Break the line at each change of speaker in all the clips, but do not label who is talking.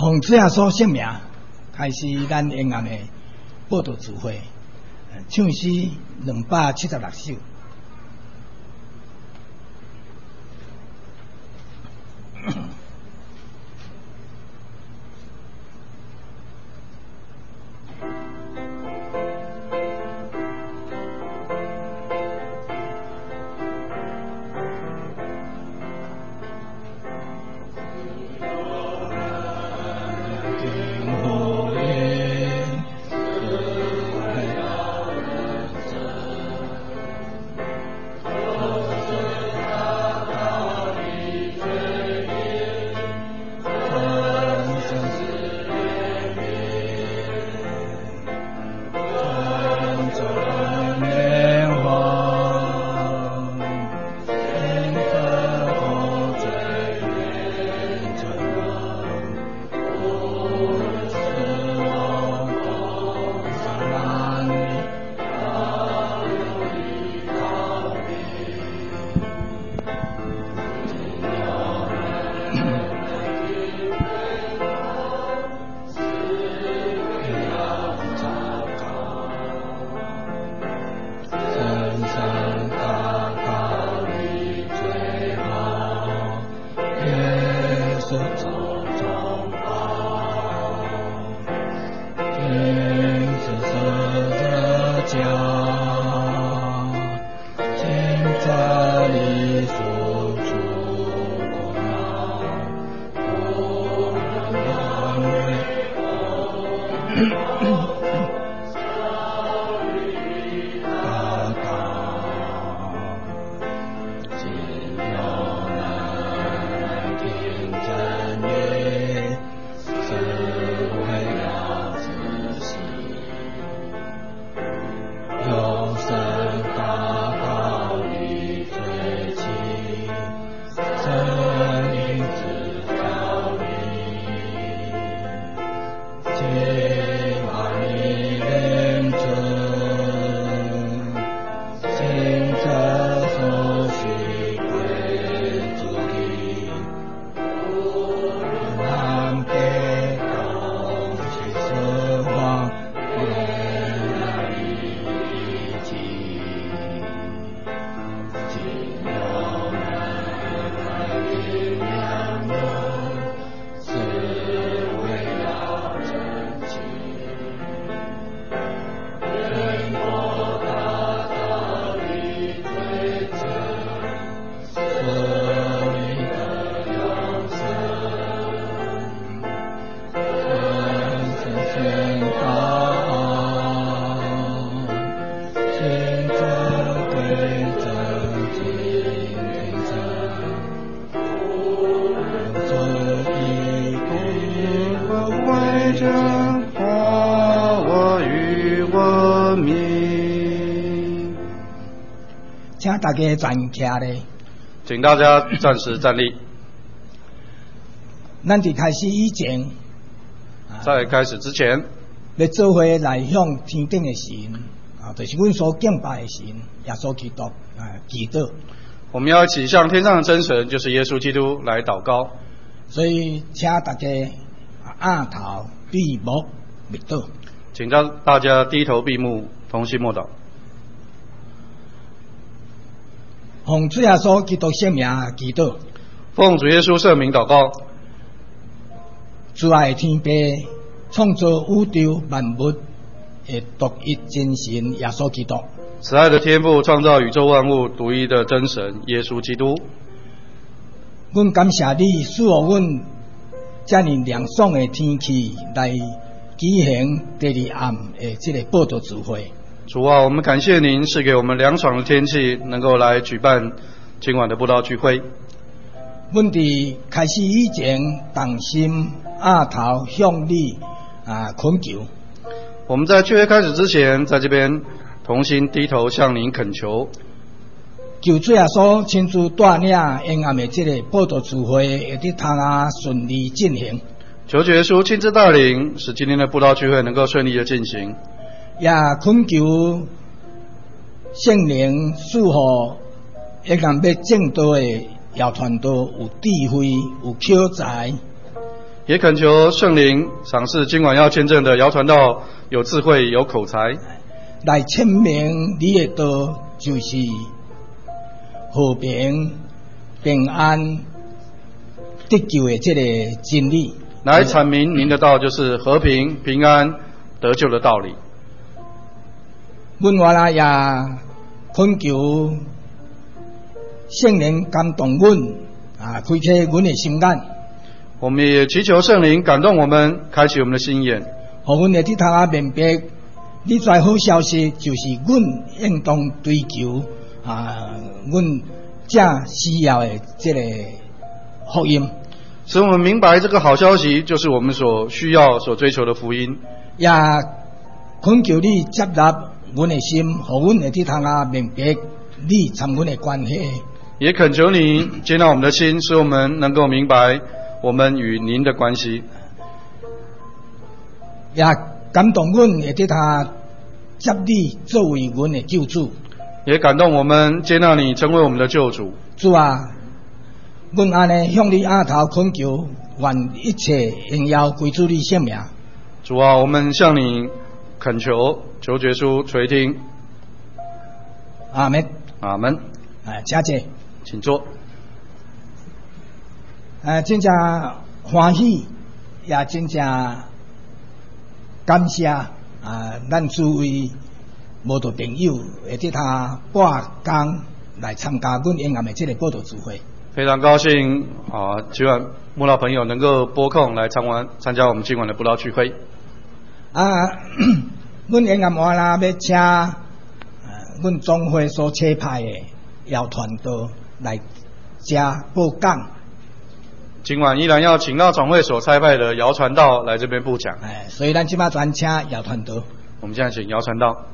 奉主耶稣圣名，开始咱沿岸的报道聚会，唱诗276首。请大家站起来，
请大家暂时站立。
咱伫开始以前，
在开始之前，
要做伙来向天顶的神就是阮所敬拜的神耶稣基督祈祷。
我们要一起向天上的真神，就是耶稣基督来祷告。
所以，请大家仰头闭目默祷。
请让大家低头闭目，同心默祷。
奉主耶稣基督圣名祈祷。
奉主耶稣圣名祷告。
主爱天父，创造宇宙万物的独一真神耶稣基督。
慈爱的天父，创造宇宙万物独一的真神耶稣基督。
阮感谢你，赐予阮这么凉爽的天气来举行第二暗的这个报道聚会。
主啊，我们感谢您是给我们凉爽的天气，能够来举办今晚的布道聚会。
阮伫开始以前，同心仰头向你恳求。
我们在聚会开始之前，在这边同心低头向您恳求，
求主耶稣亲自带领沿岸的这个报道聚会，会得通顺利进行。
求主耶稣亲自带领，使今天的布道聚会能够顺利的进行。
也恳求圣灵赐予沿岸要正道的摇传道有智慧、有口才，
也恳求圣灵赏赐今晚要见证的姚传道有智慧有口才，
来证明你的道就是和平、平安、得救的这个真理。
来阐明您的道就是和平、平安、得救的道理。
阮原来也恳求圣灵感动阮，开启阮的心眼。
我们也祈求圣灵感动我们，开启我们的心眼，
互阮会伫头仔明白，你最好消息就是阮应当追求阮正需要的这个福音。
使我们明白这个好消息就是我们所需要、所追求的福音。
也恳求你接纳阮的心，互阮会伫头仔明白你参阮的关系。
也恳求你接纳我们的心，使我们能够明白我们与您的关系。
也感动阮会伫头接你作为阮的救主。
也感动我们接纳你成为我们的救主。
主啊，阮安尼向你额头恳求，愿一切荣耀归主你圣名。
主啊，我们向你恳求，求耶稣垂听。
阿门。
阿门。
请坐。
请坐。
真正欢喜，也真正感谢咱诸位慕道朋友会伫他半工来参加阮永暗的这个布道聚会。
非常高兴今晚慕道朋友能够拨空来参加我们今晚的布道聚会。
阮永暗话啦要请阮总会所车派的姚传道来遮播讲。
今晚依然要请到总会所差派的姚传道来这边布讲。
所以咱即摆专请姚传道。
我们现在请姚传道。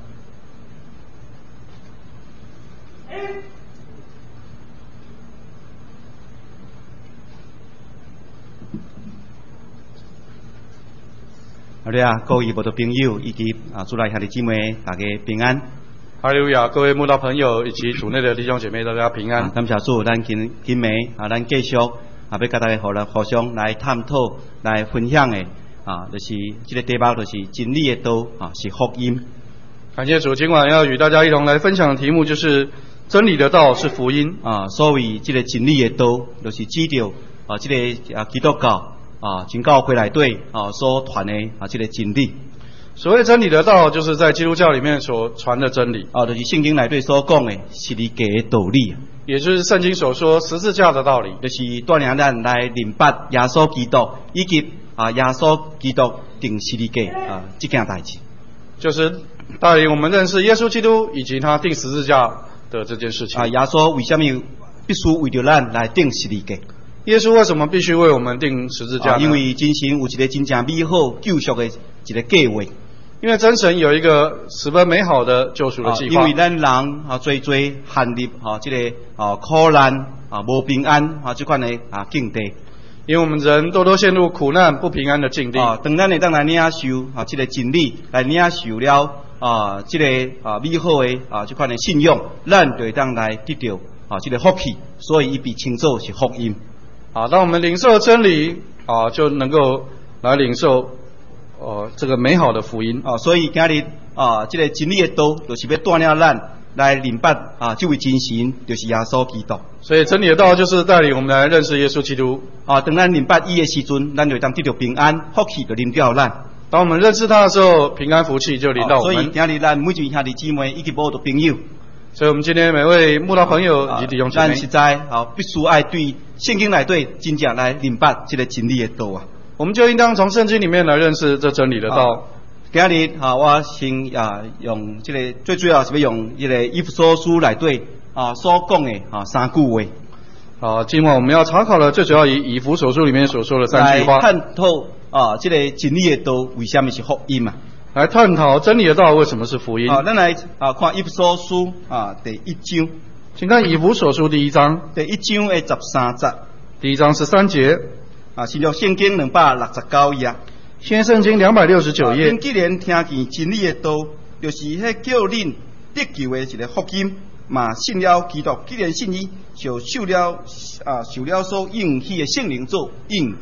哈利路亚，各位慕道朋友以及主内兄弟姊妹，大家平安。
哈利路亚，各位慕道朋友以及主内的弟兄姐妹，大家平安。
感谢主，咱今暝咱继续要甲大家互相来探讨、来分享的就是这个题目，就是真理的道是福音。
感谢主，今晚要与大家一同来分享的题目就是真理的道是福音。
所谓这个真理的道，就是指着这个基督教真教会内底所传的这个真理。
所谓真理的道，就是在基督教里面所传的真理。
就是圣经内底所讲的十字架的道理。
也就是圣经所说十字架的道理，
就是带领咱来明白耶稣基督以及耶稣基督定十字架这件代志，
就是带领我们认识耶稣基督以及他定十字架的这件事情。
耶稣为什么必须为着咱来定十字架？
耶稣为什么必须为我们定十字架呢？
因为真神有一个真正美好救赎的一个计划。
因为真神有一个十分美好的救赎的计划。
因为咱人最陷入这个苦难无平安这款的境地。
因为我们人都陷入苦难不平安的境地。
当咱会当来领受这个真理，来领受了这个美好的这款的信仰，咱就会当来得到这个福气，所以伊被称作是福音。
当我们领受真理就能够来领受这个美好的福音。
所以今日这个真理的道，就是要带领咱来明白这位真神就是耶稣基督。
所以真理的道就是带领我们来认识耶稣基督。
当咱明白伊的时阵，咱就会当得到平安，福气就临到咱。
当我们认识他的时候，平安福气就临到我们。
所以今日咱每一位兄弟姊妹以及慕道朋友，
所以我们今天每位慕道朋友以及弟兄姐妹，
咱实在必须爱对圣经内底真正来明白这个真理的道
我们就应当从圣经里面来认识这真理的道。
今日我先用这个最主要是要用这个以弗所书内底所讲的三句话。
今晚我们要查考的最主要以弗所书里面所说的三句话，
来探讨这个真理的道为什么是福音嘛？
来探讨真理的道为什么是福音。
咱来看以弗所书第1章，
请看以弗所书第1章
第1章的13节。
第1章13节。
新约圣经269页。
新约圣经269页。
既然听见真理的道，就是迄叫恁得救的一个福音，嘛信了基督，既然信伊，就受了所应许的圣灵做印记。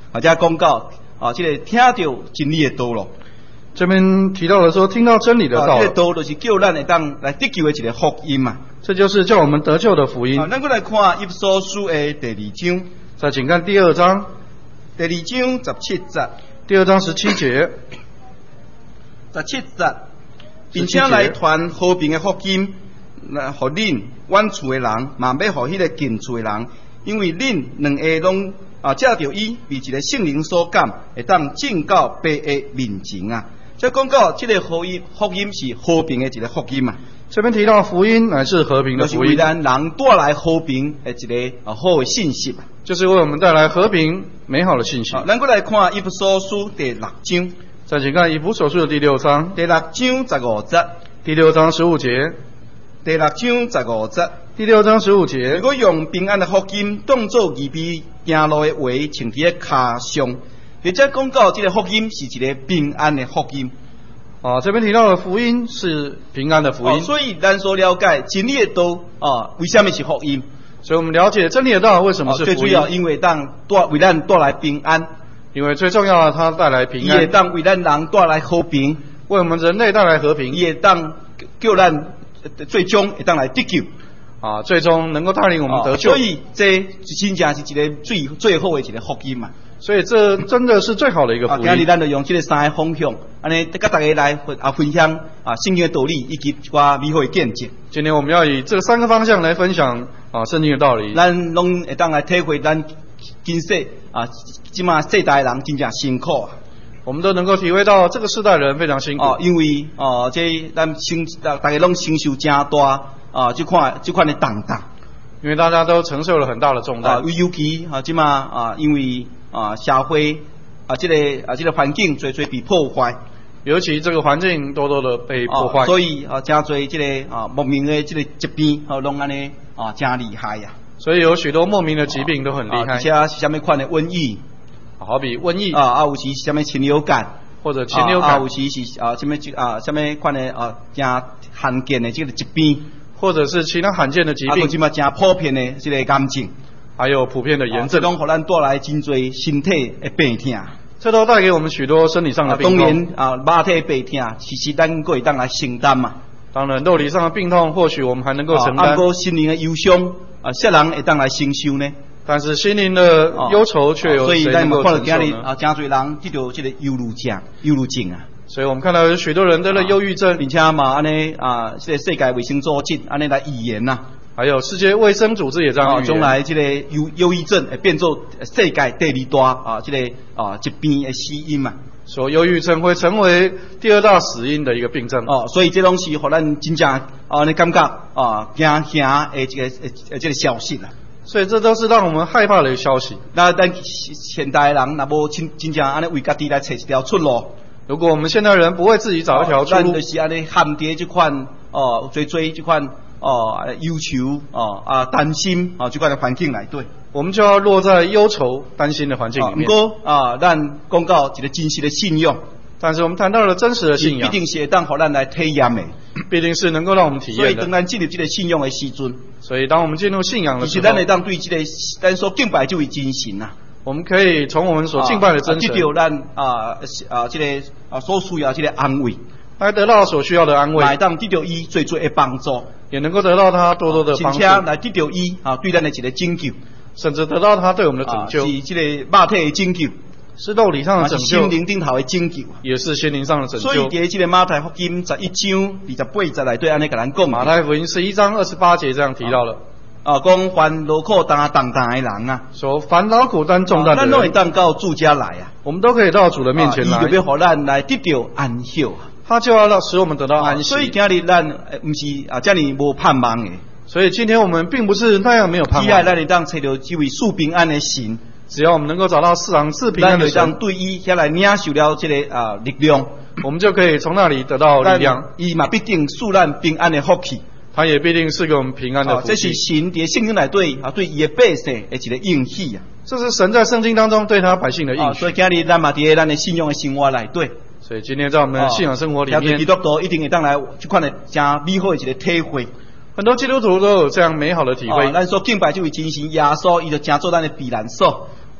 或者讲到这个听到真理的道路。
这边提到了说，听到真理的道，
这个道就是叫咱会当来得救的一个福音嘛。
这就是叫我们得救的福音。
咱过来看以弗所书的第2章，
再请看第2章，
第2章17节，
第2章17节
17节，并且来传和平的福音，来互恁远处的人，嘛要互迄个近处的人，因为恁两个拢借着伊为一个圣灵所感，会当进到爸的面前啊。即讲到这个福音是和平的一个福音嘛。
这边提到福音乃是和平的福音，
就是为咱人带来和平的一个好的信息嘛，
就是为我们带来和平美好的信息。
咱过来看以弗所书第6章，
再请看以弗所书的第6章，
第6章15节，
第6章15节，
第6章15节，
第6章15节。
如果用平安的福音当作义笔行路的话，穿伫个骹上，或者讲到这个福音是一个平安的福音。
这边提到的福音是平安的福音，
所以咱所了解真理的道为什么是福音？
所以我们了解真理的道为什么是福音？
最主要因为为咱带来平安，
因为最重要的它带来平安，
也当为咱人带来和平，
为我们人类带来和平，
也当叫咱最终会当来得救
最终能够带领我们得救。
所以这真正是一个最好的一个福音嘛。
所以这真的是最好的一个福音。
今日咱就用这个3个方向，安尼跟大家来分享圣经的道理以及一寡美好的见解。
今天我们要以这3个方向来分享圣经的道理。
咱拢会当来体会咱今世即马世代的人真正辛苦
我们都能够体会到这个世代人非常辛苦
因为这咱大家拢承受真大这款的重担，
因为大家都承受了很大的重担
尤其即马因为社会这个环境最被破坏，
尤其这个环境多多的被破坏，
所以真多这个莫名的这个疾病拢安尼真厉害呀。
所以有许多莫名的疾病都很厉害，
而且是什么款的瘟疫，
好比瘟疫
有时是什么禽流感，
或者禽流感，
有时是什么款的真罕见的这个疾病，
或者是其他罕见的疾病，
真普遍的这个癌症。
还有普遍的炎症，
拢互咱带来真多身体的病痛，
这都带给我们许多身体上的病痛。
当然肉体病痛，其实咱可以当来承担嘛。
当然，肉体上的病痛，或许我们还能够承担。
不过心灵的忧伤，世人会当来承受呢。
但是心灵的忧愁却有谁能够承受呢？
所以咱看到今日真多人得到这个忧郁症啊。
所以我们看到有许多人得了忧郁症，
并且嘛安尼这个世界卫生组织安尼来预言呐。
还有世界卫生组织也这样预言，
将来这个忧郁症会变作世界第2大这个疾病的死因嘛。
说忧郁症会成为第2大死因的一个病症
所以这拢是互咱真正你感觉惊吓的这个消息啦。
所以这都是让我们害怕的消息。
那咱现代人若无真正安尼为家己来找一条出路，
如果我们现代人不为自己找一条出路，
咱就是安尼陷伫这款追这款忧愁担心这款的环境内底，
我们就要落在忧愁担心的环境里面。
不过咱讲到一个真实的信仰，
但是我们谈到了真实的信仰，
必定是会当互咱来体验的，
必定是能够让我们体验的。
所以当咱进入这个信仰的时阵，
所以当我们进入信仰的时候，
其实咱会当对这个咱所敬拜这位真神
我们可以从我们所敬拜的真神，
得到咱这个所需要这个安慰，
来得到所需要的安慰，
来当得到伊最的帮助，
也能够得到他多多的帮助，
并且来得到伊对咱的一个拯救，
甚至得到他对我们的拯救，
是这个肉体的拯救，
是肉体上的拯救，
心灵顶头的拯救，
也是心灵上的拯救。
所以在这个马太福音11章28节内底安尼甲咱讲，
马太福音11章28节这样提到了。
讲凡劳苦担重担的人
说凡劳苦担重担的人，
咱都会当到主家来
我们都可以到主的面前来，
伊就要互咱来得到安息
他就要使我们得到安息。
所以今日咱不是这样无盼望的，
所以今天我们并不是那样没有盼望，
只要咱会当找到这位赐平安的神，
只要我们能够找到赐平安的神，
咱会当对伊下来领受了这个力量，
我们就可以从那里得到力量。
伊嘛必定赐咱平安的福气，
他也必定是给我们平安的福气。
这是神在圣经内对伊的百姓的一个应许
这是神在圣经当中对他百姓的应许。
所以今日咱嘛伫咱的信仰的生活内底，
所以今天在我们的信仰生活里面，
基督徒一定会当来这款的真美好的一个体会。
很多基督徒都有这样美好的体会。
咱所敬拜这位真神耶稣，伊就成做咱的避难所。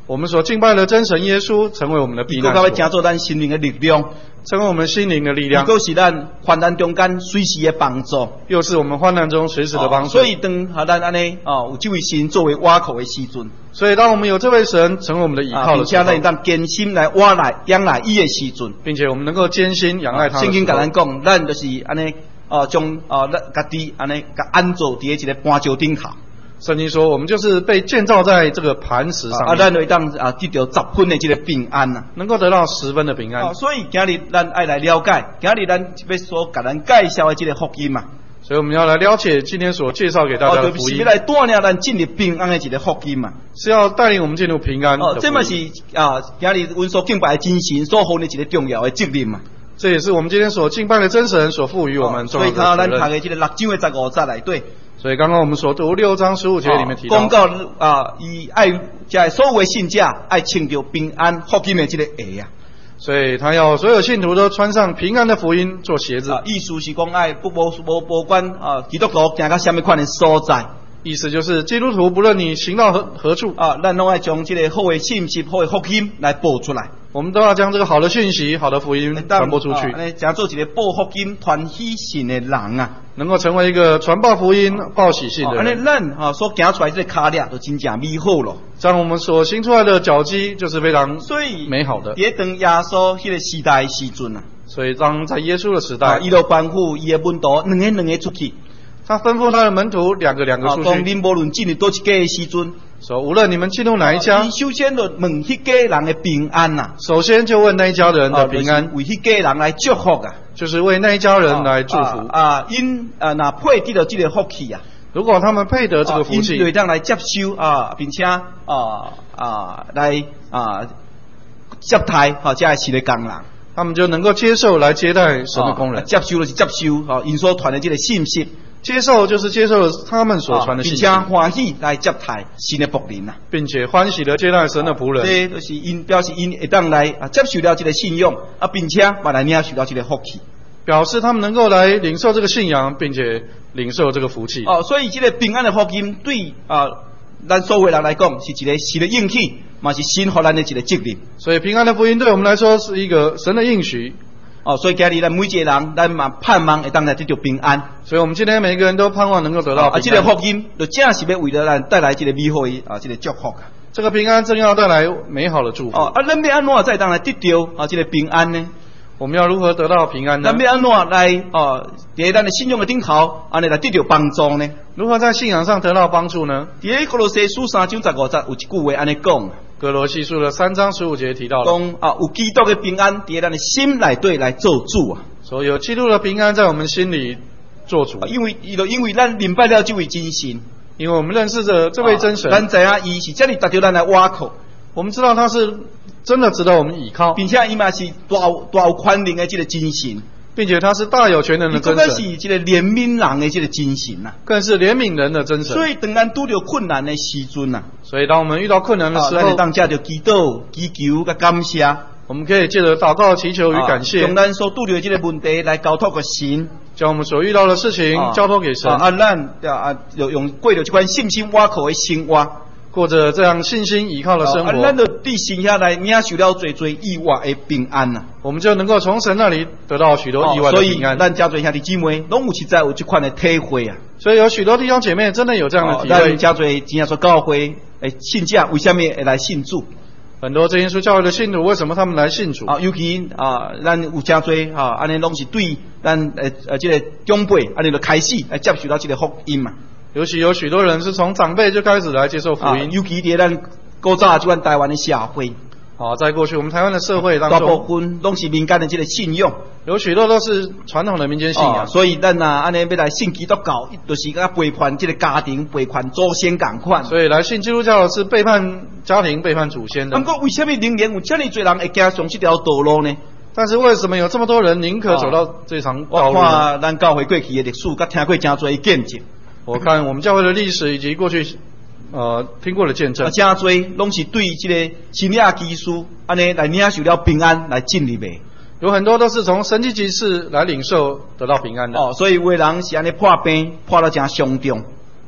我们所敬拜的真神耶稣成为我们的避难所，
伊佫会成做咱心灵的力量，
成为我们心灵的力量，
伊佫是咱患难中间随时的帮助，
又是我们患难中随时的帮助。
所以当咱安尼有这位神作为倚靠的时阵，
所以当我们有这位神成为我们的倚靠的时候，
并且咱当坚心来仰赖伊的时阵，
并且我们能够坚心仰赖他的时候，
圣经甲咱讲，咱就是安尼将家己安尼甲安坐伫一个磐石顶头。
圣经说，我们就是被建造在这个磐石上面，
咱会当得到10分的这个平安呐，
能够得到10分的平安。
所以今日咱爱来了解，今日咱要所甲咱介绍的这个福音嘛。
所以我们要来了解今天所介绍给大家的福音，
就是来带领咱进入平安的一个福音嘛，
是要带领我们进入平安的福音。
这嘛是今日阮所敬拜的真神所负的一个重要的责任嘛。这
也是我们今天所敬拜的真神所赋予我们重要的责任。
所以咱读的这个6章的15节内底。
所以刚刚我们所读6章15节里面提到，
讲到伊爱在所有的信者爱穿着平安福音的这个鞋啊。
所以他要所有信徒都穿上平安的福音做鞋子。
意思是讲爱不管基督徒行到什么款的所在。
意思就是基督徒不论你行到何处
咱拢爱将这个好的信息、好的福音来播出来。
我们都要将这个好的讯息、好的福音传播出去，
讲做一个报福音、传喜信的人啊，
能够成为一个传报福音、报喜信的人。
咱所行出来这个脚力就真正美好了。
这样我们所行出来的脚迹就是非常美好的。
也当耶稣迄个时代的时阵啊，
所以当在耶稣的时代，
伊就吩咐伊的门徒两个出去。
他吩咐他的门徒两个出去。
讲恁无论进入多一家的时阵，
说无论你们进入哪一家，
首先就问迄家人的平安呐。
首先就问那一家人的平安，
为迄家人来祝福啊，
就是为那一家人来祝福。
因那配得到这个福气啊，
如果他们配得这个福气，
因就当来接收并且来接待这是的工人。
他们就能够接受来接待神的工人，
接收就是接收因所传的这个信息。
接受就是接受他们所传的信息，
并且欢喜来接待神的仆人呐，
并且欢喜的接待神的仆人。
这就是因表示因会当来接受了这个信仰并且来领受了这个福气，
表示他们能够来领受这个信仰，并且领受这个福气。
所以这个平安的福音对咱所有人来讲是一个神的应许，嘛是神给咱的一个责任。所以
平安的福音对我们来说是一个神的应许。
所以今日咱每一个人，咱嘛盼望会当来得到平安。
所以我们今天每一个人都盼望能够得到平安。
这个福音就正是要为了咱带来这个美好的这个祝福。
这个平安正要带来美好的祝福。
咱要安怎才当来得到这个平安呢？
我们要如何得到平安呢？
咱要安怎来在咱的信仰的顶头安尼来得到帮助呢？
如何在信仰上得到帮助呢？
在哥罗西书3章15节有一句话安尼讲。
哥罗西书的3章15节提到了，
讲有基督的平安在咱的心内底来做主啊。
所以有基督的平安在我们心里做主。
因为咱明白了这位真神，
因为我们认识着这位真神，
咱知影伊是这里达到咱来倚靠。
我们知道他是真的值得我们倚靠，
并且伊嘛是大有权能的这个真神，
并且他是大有权能的真神，
更是这个怜悯人的这个真神呐，
更是怜悯人的真神。
所以当咱拄到困难的时阵呐，
所以当我们遇到困难的时候，
当借着祈祷、祈求甲感谢，
我们可以借着祷告、祈求与感谢，
将咱所拄到的这个问题来交托给神，
将我们所遇到的事情交托给神。
咱用过着这款信心倚靠的生活。
过着这样信心依靠的生活，
咱就对神下来领受了最意外的平安呐，
我们就能够从神那里得到许多意外的平安。
所以咱家做兄弟姊妹，拢有实在有这款的体会啊。
所以有许多弟兄姐妹真的有这样的体会。
咱家做真正说教会信者为什么会来信主？
很多真耶稣教会的信徒为什么他们来信主？
尤其咱有真多安尼拢是对咱这个长辈安尼就开始来接受到这个福音嘛。
尤其有许多人是从长辈就开始来接受福音，
尤其在咱古早这款台湾的社会，
在过去我们台湾的社会当中，
大部分都是民间的这个信仰，
有许多都是传统的民间信仰，
所以咱安尼要来信基督教，就是甲背叛这个家庭、背叛祖先同款。
所以来信基督教是背叛家庭、背叛祖先的。
不过为什么仍然有这么多人会走上这条道路呢？
但是为什么有这么多人宁可走到这场道路呢？
我看咱教会过去的历史，甲听过真多见证。
我看我们教会的历史以及过去听过的见证，
真多拢是对这个新约基督安尼来领受了平安来进入的，
有很多都是从神迹奇事来领受得到平安的。
所以有的人是安尼破病破到真伤重。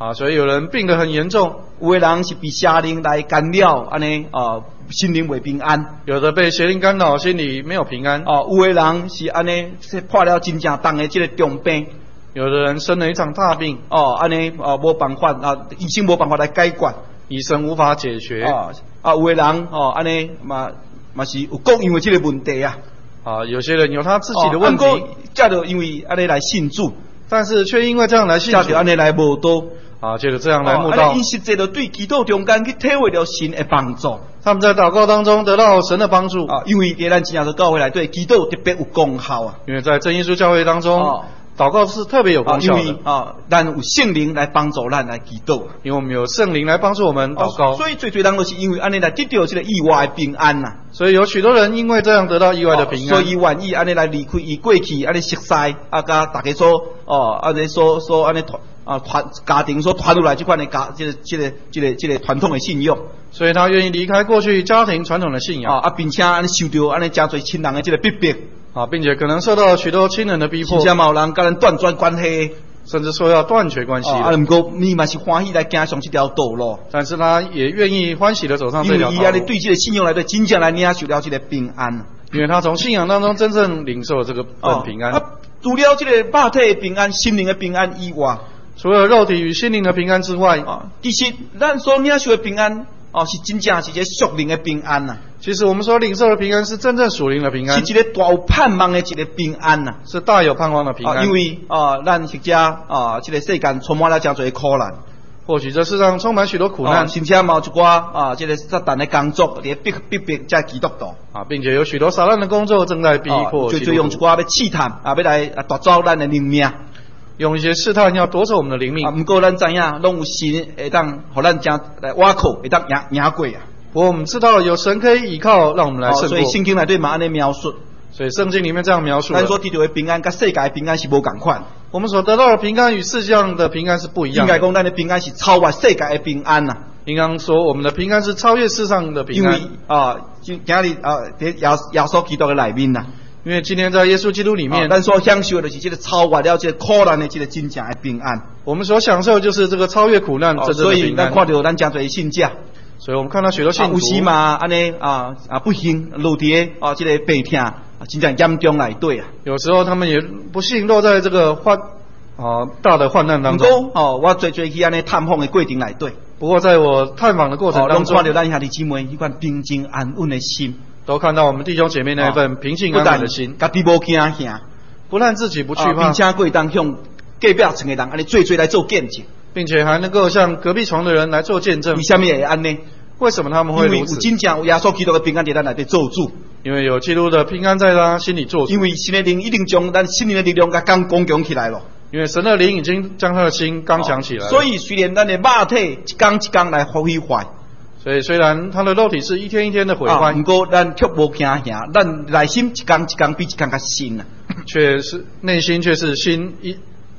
啊，所以有人病得很严重，
有的人是被邪灵来干扰，安尼心灵未平安。
有的被邪灵干扰，心里没有平安。
有的人是安尼破了真正重的这个重病。
有的人生了一场大病，
安尼无办法医生无办法来解决，
医生无法解决。
有的人安尼嘛是有各因为这个问题啊。
有些人有他自己的问题，
才就因为安尼来信主，
但是却因为这样来信主，
才就安尼来慕道。
接着这样来慕道，
因实际就对祈祷中间去体会到神的帮助。
他们在祷告当中得到神的帮助。
因为在咱真正的教会内对祈祷特别有功效啊。
因为在真耶稣教会当中，祷告是特别有功效的。
因为咱有圣灵来帮助咱来祈祷。
因为我们有圣灵来帮助我们祷告。
所以最人都是因为安尼来得到这个意外的平安呐。
所以有许多人因为这样得到意外的平安。
所以愿意安尼来离开伊过去安尼熟悉甲大家所安尼所安尼家庭所传入来这款的这个传统的信仰。
所以他愿意离开过去家庭传统的信仰
并且安尼受到安尼真侪亲人的这个逼迫
并且可能受到许多亲人的逼迫，
甚至有人跟人断绝关系，
甚至说要断绝关系。
不过你嘛是欢喜来走上这条道路，
但是他也愿意欢喜的走上这条道路，
因为伊对这个信仰来对真正来领受了这个平安，
因为他从信仰当中真正领受这个平安。
除了这个肉体的平安、心灵的平安以外，
除了肉体与心灵的平安之外，
其实咱所领受的平安是真正是一个属灵的平安呐。
其实我们所领受的平安是真正属灵的平安，
是一个大有盼望的一个平安呐，
是大有盼望的平安。
因为咱实在这个世间充满了真侪苦难，
或许这世上充满许多苦难，
甚至有一寡这个撒旦的工作在逼在基督徒
并且有许多撒旦的工作正在逼迫基督徒，
就用一寡要试探要来夺走咱的灵命。
用一些试探要夺走我们的灵命。
不过咱知影，拢有神会当，互咱将来瓦靠，会当赢过啊。
不过我们知道有神可以依靠，让我们来胜过。
所以圣经内底嘛安尼描述。
所以圣经里面这样描述。
咱所得到的平安，跟世界的平安是无共款。
我们所得到的平安与世界上的平安是不一样的。
应该讲，咱的平安是超越世界的平安呐。
应该说，我们的平安是超越世上的平安。
因为今日在耶稣基督的内面呐。
因为今天在耶稣基督里面，
咱所享受的就是这个超越了这个苦难的这个真正的平安。
我们所享受就是这个超越苦难真正的平安。
所以咱看到咱真侪信者，
所以我们看到许多信徒
有时嘛安尼不幸落伫这个病痛真正严重内底啊。
有时候他们也不幸落在这个大的患难当中。
我最去安尼探访的过程内底。
不过在我探访的过程当中，
看到咱兄弟姊妹一款平静安稳的心。
都看到我们弟兄姐妹那一份平静安稳的心，
家己无惊吓，
不但自己不惧怕，
并且可以当向隔壁床的人安尼做来做见证，
并且还能够向隔壁床的人来做见证。
为什么会安尼？
为什么他们会如此？
因为有真正有耶稣基督的平安在咱内底做主，
因为有基督的平安在他心里做主。
因为神的灵一定将咱心灵的力量甲刚刚强起来了。
因为神的灵已经将他的心刚强起来了。
所以虽然咱的肉体一天一天来毁坏。
所以虽然他的肉体是一天一天的毁坏，
不过咱却无惊吓，咱内心一天一天比一天较新啊，
却是内心却是新一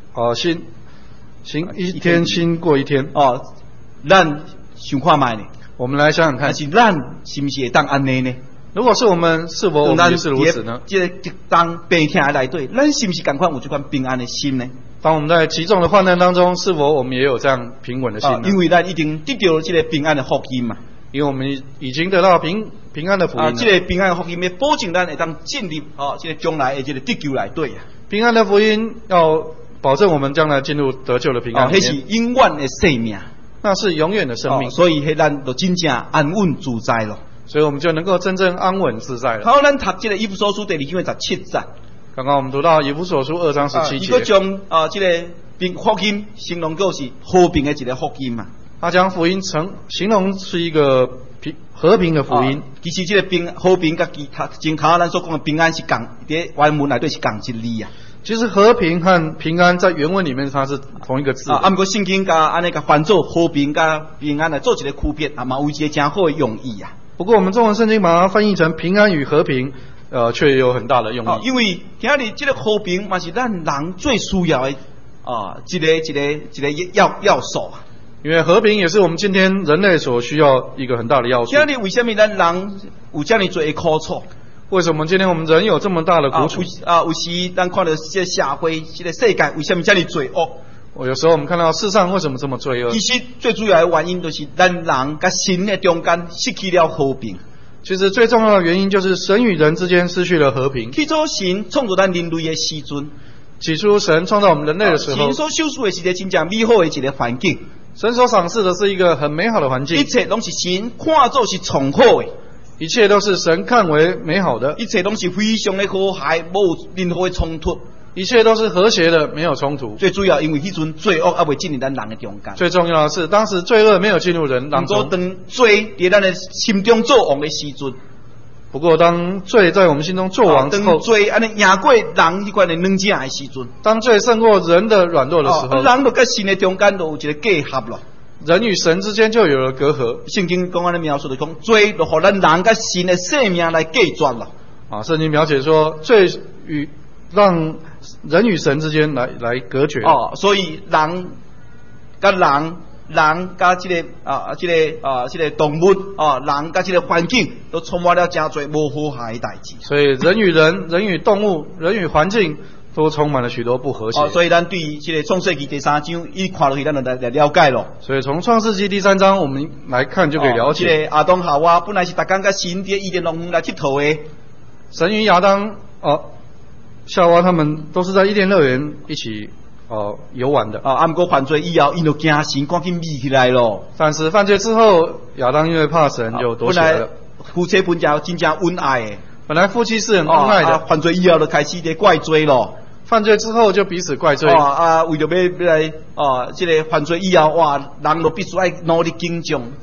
天新过一天。
咱想看卖呢？
我们来想想看，
但是咱是不是会当安尼呢？
如果是我们，是否我们也是如此呢？
这当病痛的内底，咱是不是同款有这款平安的心呢？
当我们在极重的患难当中，是否我们也有这样平稳的心呢？
因为咱已经得到了这个平安的福音嘛。
因为我们已经得到平安的福音。
这个平安的福音要保证咱会当进入这个将来的这个得救内底啊。
平安的福音要保证我们将来进入得救的平安里面。
那是永远的生命，
那是永远的生命。
所以咱就真正安稳自在了。
所以我们就能够真正安稳自在了。
好，咱读这个以弗所书第2章17节。
刚刚我们读到以弗所书2章17节。
伊个将这个福音形容就是和平的一个福音嘛。
他将福音形容是一个和平的福音。
其实这个和平跟前头咱所讲的平安是在原文内底是同一字啊。
其实和平和平安在原文里面它是同一个字。
不过圣经安尼翻做和平跟平安来做一个区别，嘛有一个真好的用意啊。
不过我们中文圣经把它翻译成平安与和平，却有很大的用意。
因为今日这个和平嘛是咱人最需要的一个要素啊。
因为和平也是我们今天人类所需要一个很大的要素。
今日为什么咱人有这么多的苦楚？
为什么今天我们人有这么大的苦楚？
有时咱看到这个社会、这个世界为什么这么罪恶？
有时候我们看到世上为什么这么罪恶？
其实最主要的原因就是咱人甲神的中间失去了和平。
其实最重要的原因就是神与人之间失去了和平。
起初神创造咱人类的时阵，
起初神创造我们人类的时候，
神所享受的是一个真正美好的一个环境。
神所赏赐的是一个很美好的环境，
一切拢是神看作是从好的，
一切都是神看为美好的，
一切拢是非常的和谐，无任何的冲突。
一切都是和谐的，没有冲突。
最主要因为迄阵罪恶还未进入咱人的中间。
最重要的是，当时罪恶没有进入人当中。
当罪在咱的心中作王的时阵，
不过当罪在我们心中作王之后，
当罪安尼赢过人迄款的软正的时阵，
当罪胜过人的软弱的时候，
人就甲神的中间就有一个隔阂了。
人与神之间就有了隔阂。
圣经讲安尼描述就讲，罪就互咱人甲神的生命来隔绝了。
圣经描写说，罪与让人与神之间来隔绝。
所以人甲这个动物人甲这个环境都充满了真多无和谐的代志。
所以人与人、人与动物、人与环境都充满了许多不和谐。
所以咱对这个创世纪第3章一看落去，咱就来了解咯。
所以从创世纪第3章我们来看就可以了解。
这个亚当夏娃本来是逐天甲神伫伊甸园来佚佗的。
神与亚当夏娃他们都是在伊甸乐园一起游玩的。
不过犯罪以后，因就惊神，赶紧眯起来咯。
但是犯罪之后，亚当因为怕神就躲起来了。
夫妻本来真正恩爱的，
本来夫妻是很恩爱的。
犯罪以后就开始在怪罪咯。
犯罪之后就彼此怪罪。
为着要来这个犯罪以后，人就必须爱努力敬正，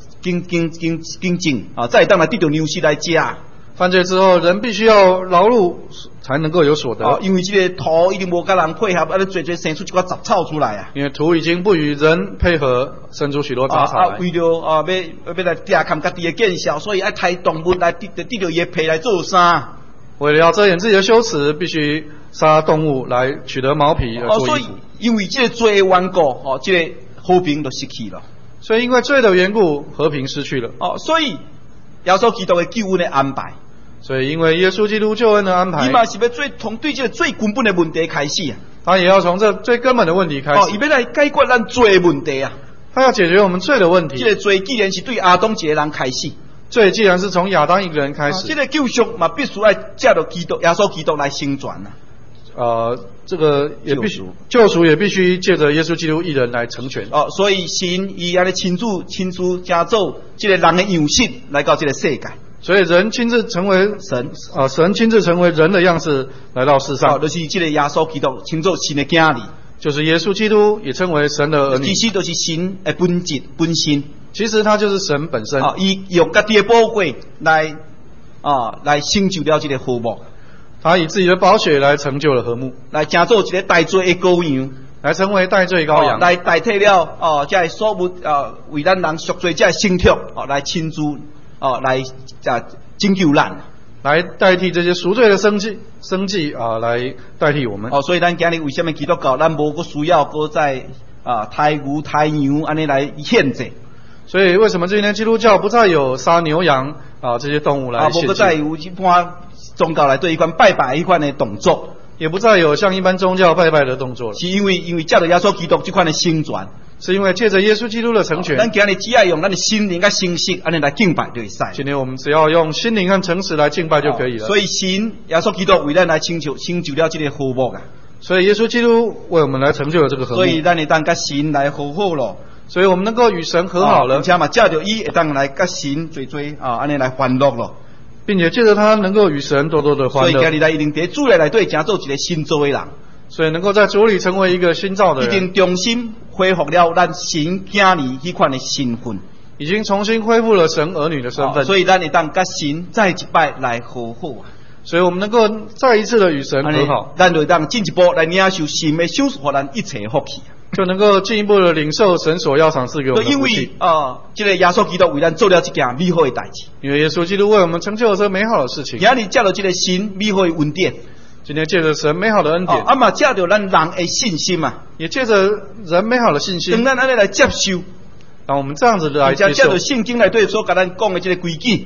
才会当来得到粮食来食。
犯罪之后，人必须要劳碌才能够有所得。
因为这个土已经无甲人配合，做生出一寡杂草出来啊。
因为土已经不与人配合，生出许多杂草来。
为了要来遮看家己的见效，所以爱杀动物来得到伊的皮来做衫。
为了要遮掩自己的羞耻，必须杀动物来取得毛皮而做衣服。
所以因为这个罪的缘故，这个和平就失去了。
所以因为罪的缘故，和平失去了。
所以耶稣基督的救恩的安排。
所以因为耶稣基督救恩的安排，
伊嘛是要从对这个最根本的问题开始啊。
他也要从这最根本的问题开始。
伊要来解决咱罪的问题啊。
他要解决我们罪的问题。
这个罪既然是对亚当一个人开始，
罪既然是从亚当一个人开始，
这个救赎嘛必须要借着基督耶稣基督来成全啊。
这个也必须救赎也必须借着耶稣基督一人来成全。
所以神伊安尼亲自加做这个人的样式来到这个世界。
所以人亲自成为神，神亲自成为人的样式来到世上。
就是这个耶稣基督称作神的囝儿，
就是耶稣基督也称为神的儿女。
其实就是神的本质本身。
其实他就是神本身。
伊用家己的宝贵来成就了这个和睦。
他以自己的宝血来成就了和睦，来
成做一个代罪的羔羊，
来成为代罪羔羊，
来代替了这所有为咱人赎罪这牲畜来亲自来拯救咱，来代替这些赎罪的生计来代替我们。所以咱今日为什么基督教咱无个需要个在杀牛杀羊安尼来献祭？
所以为什么今天基督教不再有杀牛羊这些动物来献祭？
不再有一般宗教来对一款拜拜一款的动作，
也不再有像一般宗教拜拜的动作了。
是因为借着耶稣基督这款的成全，
是因为借着耶稣基督的成全。
咱今日只要用咱的心灵跟诚实安尼来敬拜就可以。
今天我们只要用心灵和诚实来敬拜就可以了。
所以神耶稣基督为咱来成就了这个和睦啊。
所以耶稣基督为我们来成就了这个和睦。
所以咱会当跟神来和好咯。
所以我们能够与神和好了，
而且嘛借着伊会当来跟神最安尼来欢乐咯。
并且借着他能够与神多多的欢乐，
所以今日来一定在主来对成做一个新造的人，
所以能够在主里成为一个新造的人，
已经重新恢复了咱神囝儿迄款的身份，
已经重新恢复了神儿女的身份。
所以咱会当跟神再一摆来和好啊。
所以我们能够再一次的与神和好，
咱就当进一步来领受神的赏赐，给咱一切福气。
就能够进一步的领受神所要赏赐给我们的福气。
因为这个耶稣基督为咱做了一件美好的代志。
因为耶稣基督为我们成就了这美好的事情。
今日借着这个神美好的恩典，
今天借着神美好的恩典，
嘛借着咱人的信心嘛，
也借着人美好的信心，
等咱安尼来接受。
当我们这样子来接受，
借着圣经来对所跟咱讲的这个规矩，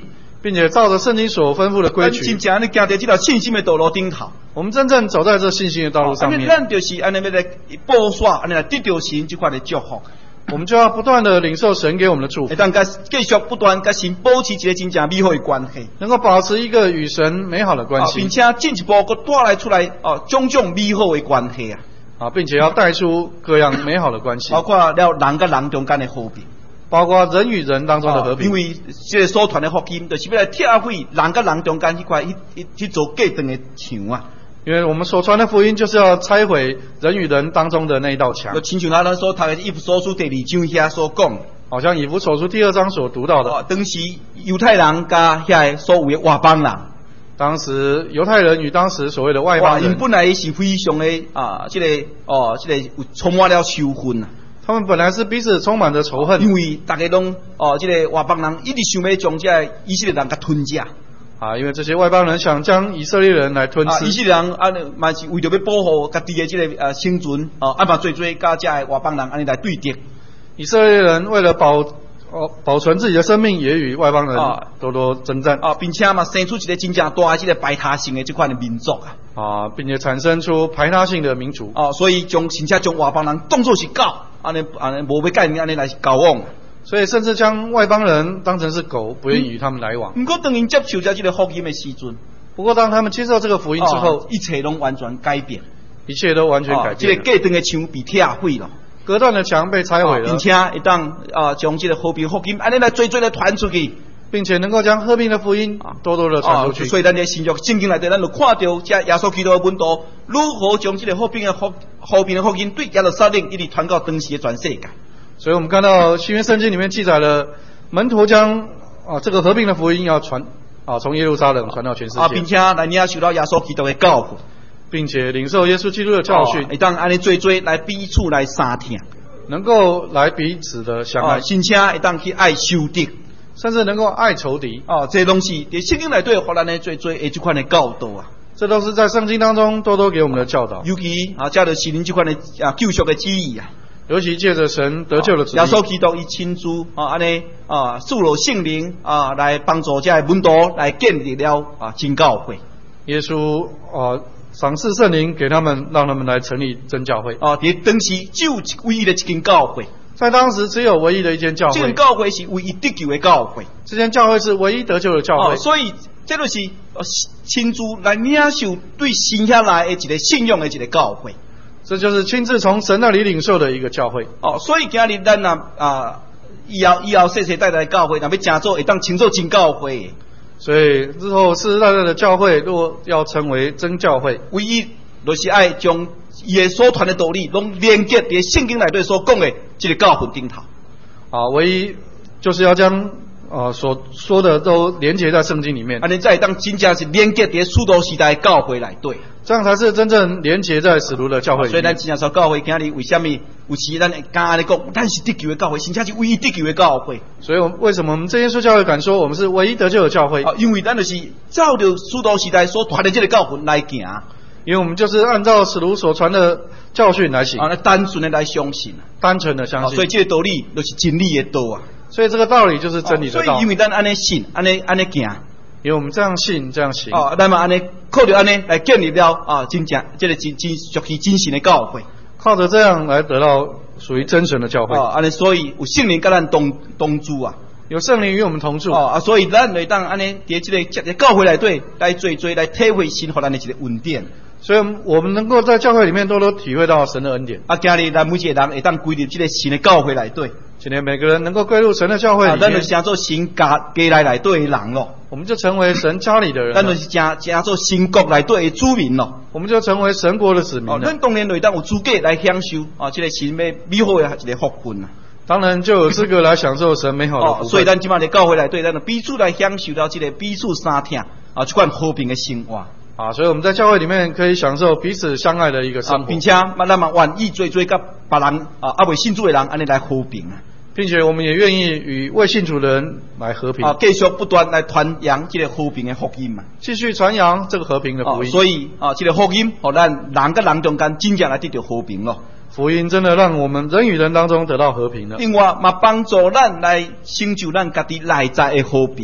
并且照着圣经所吩咐的规
咱真
矩，
正你行在这条信心的道路顶头。
我们真正走在这信心的道路上面，
咱就是安尼要来补刷，安尼来得到神这块的祝福。
我们就要不断的领受神给我们的祝福
会，当继续不断跟神保持一个真正美好的关系，
能够保持一个与神美好的关系
并且进一步佮带来出来种种美好的关系啊，
并且要带出各样美好的关系，
包括了人跟人中间的和平，
包括人与人当中的和平。
因为这个所传的福音，就是要来拆毁人跟人中间去做隔断的墙啊。
因为我们所传的福音就是要拆毁人与人当中的那一道墙，
就亲像咱所读的以弗所书第2章遐所讲，
好像以弗所书第2章所读到的，
当时犹太人加遐所有的外邦人，
当时犹太人与当时所谓的外邦人，
因本来是非常的这个有充满了仇恨啊。
他们本来是彼此充满着仇恨，
因为大家拢这个外邦人一直想要将这以色列人给吞下。
因为这些外邦人想将以色列人来吞吃，
以色列人嘛是为着要保护家己的这个生存，嘛做甲这外邦人安尼来对敌。
以色列人为了保存自己的生命，也与外邦人多多征战
并且嘛生出一个真正大这个排他性的这款的民族
并且产生出排他性的民族
所以甚至将外邦人当作是狗，安尼无要概念安尼来交往。
所以甚至将外邦人当成是狗，不愿意与他们来往。
不过当因接受这个福音的时阵，
不过当他们接受这个福音之后，
一切拢完全改变，
一切都完全改变。
这个隔断的墙被拆毁了，
隔断的墙被拆毁了，
并且会当将这个和平福音安尼来追来传出去，
并且能够将和平的福音多多的传出去。
所以咱在新约圣经内底，咱就看到这耶稣基督的门徒如何将这个和平的福音对耶路撒冷一直传到当时的全世界。
所以我们看到新约圣经里面记载了门徒将这个和平的福音要传从耶路撒冷传到全世界，
并且来领受到耶稣基督的教训，
并且领受耶稣基督的教训，
会当安尼做来彼此来相听，
能够来彼此的相爱，
甚至会当去爱仇敌，
甚至能够爱仇敌
这东西在圣经内底互咱的做的这款的教导
这都是在圣经当中多多给我们的教导。
尤其这就是神这款的救赎的旨意
尤其借着神得救的旨意，
耶稣基督以亲自安尼赐了圣灵来帮助这门徒来建立了真教会。
耶稣赏赐圣灵给他们，让他们来成立真教会
在当时只有唯一的一间教会，
在当时只有唯一的一间教会，
这间教会是唯一得救的教会，
这间教会是唯一得救的教会
所以这就是亲自来领受对神下来的一个信仰的一个教会。
这就是亲自从神那里领受的一个教会
所以今日咱以后世世代代教会，若要成做会当称作真教会。
所以日后世世代代的教会，如果要成为真教会，
唯一就是爱将伊的所传的道理，拢连接在圣经内底所讲的这个教训顶头
唯一就是要将所说的都连接在圣经里面，
安尼才会当真正是连接在使徒时代的教会内底。
这样才是真正连结在使徒的教会里面。
所以咱真正说教会今日为什么有时咱会敢安尼讲，咱是得救的教会，甚至是唯一得救的教会。
所以为什么我们真耶稣教会敢说我们是唯一得救的教会？
因为咱就是照着使徒时代所传的这个教训来行，
因为我们就是按照使徒所传的教训来行，
单纯的来相信，
单纯的相信。
所以这个道理就是真理的道
所以这个道理就是真理的道。
所以因为咱安尼信，安尼行。
因为我们这样信这样行
咱嘛安尼靠着安尼来建立了真正这个真属于真神的教会，
靠着这样来得到属于真神的教会
安尼所以有圣灵跟咱同住
有圣灵与我们同住
所以咱会当安尼在这个教会内底来做来体会神给咱的一个恩典。
所以我们能够在教会里面多多体会到神的恩典
今日咱每一个人会当归入这个神的教会内底，
今天每个人能够归入神的教会里面，
咱就成做神家内底的人咯，
我们就成为神家里的人，
咱就是成做神国内底的子民咯，
我们就成为神国的子民
咱当然会当有资格来享受这个神美好的一个福分
当然就有资格来享受神美好的福分
所以咱今晚在教会内底，咱就彼此来享受到这个彼此相听这款和平的生活
所以我们在教会里面可以享受彼此相爱的一个生活，
并且咱嘛愿意做甲别人未信主的人安尼来和平
并且我们也愿意与未信主的人来和平
继续不断来传扬这个和平的福音
继续传扬这个和平的福音
所以这个福音让咱人跟人中间真正来得到和平咯。
福音真的让我们人与人当中得到和平了，
另外嘛帮助咱来成就咱家己内在的和平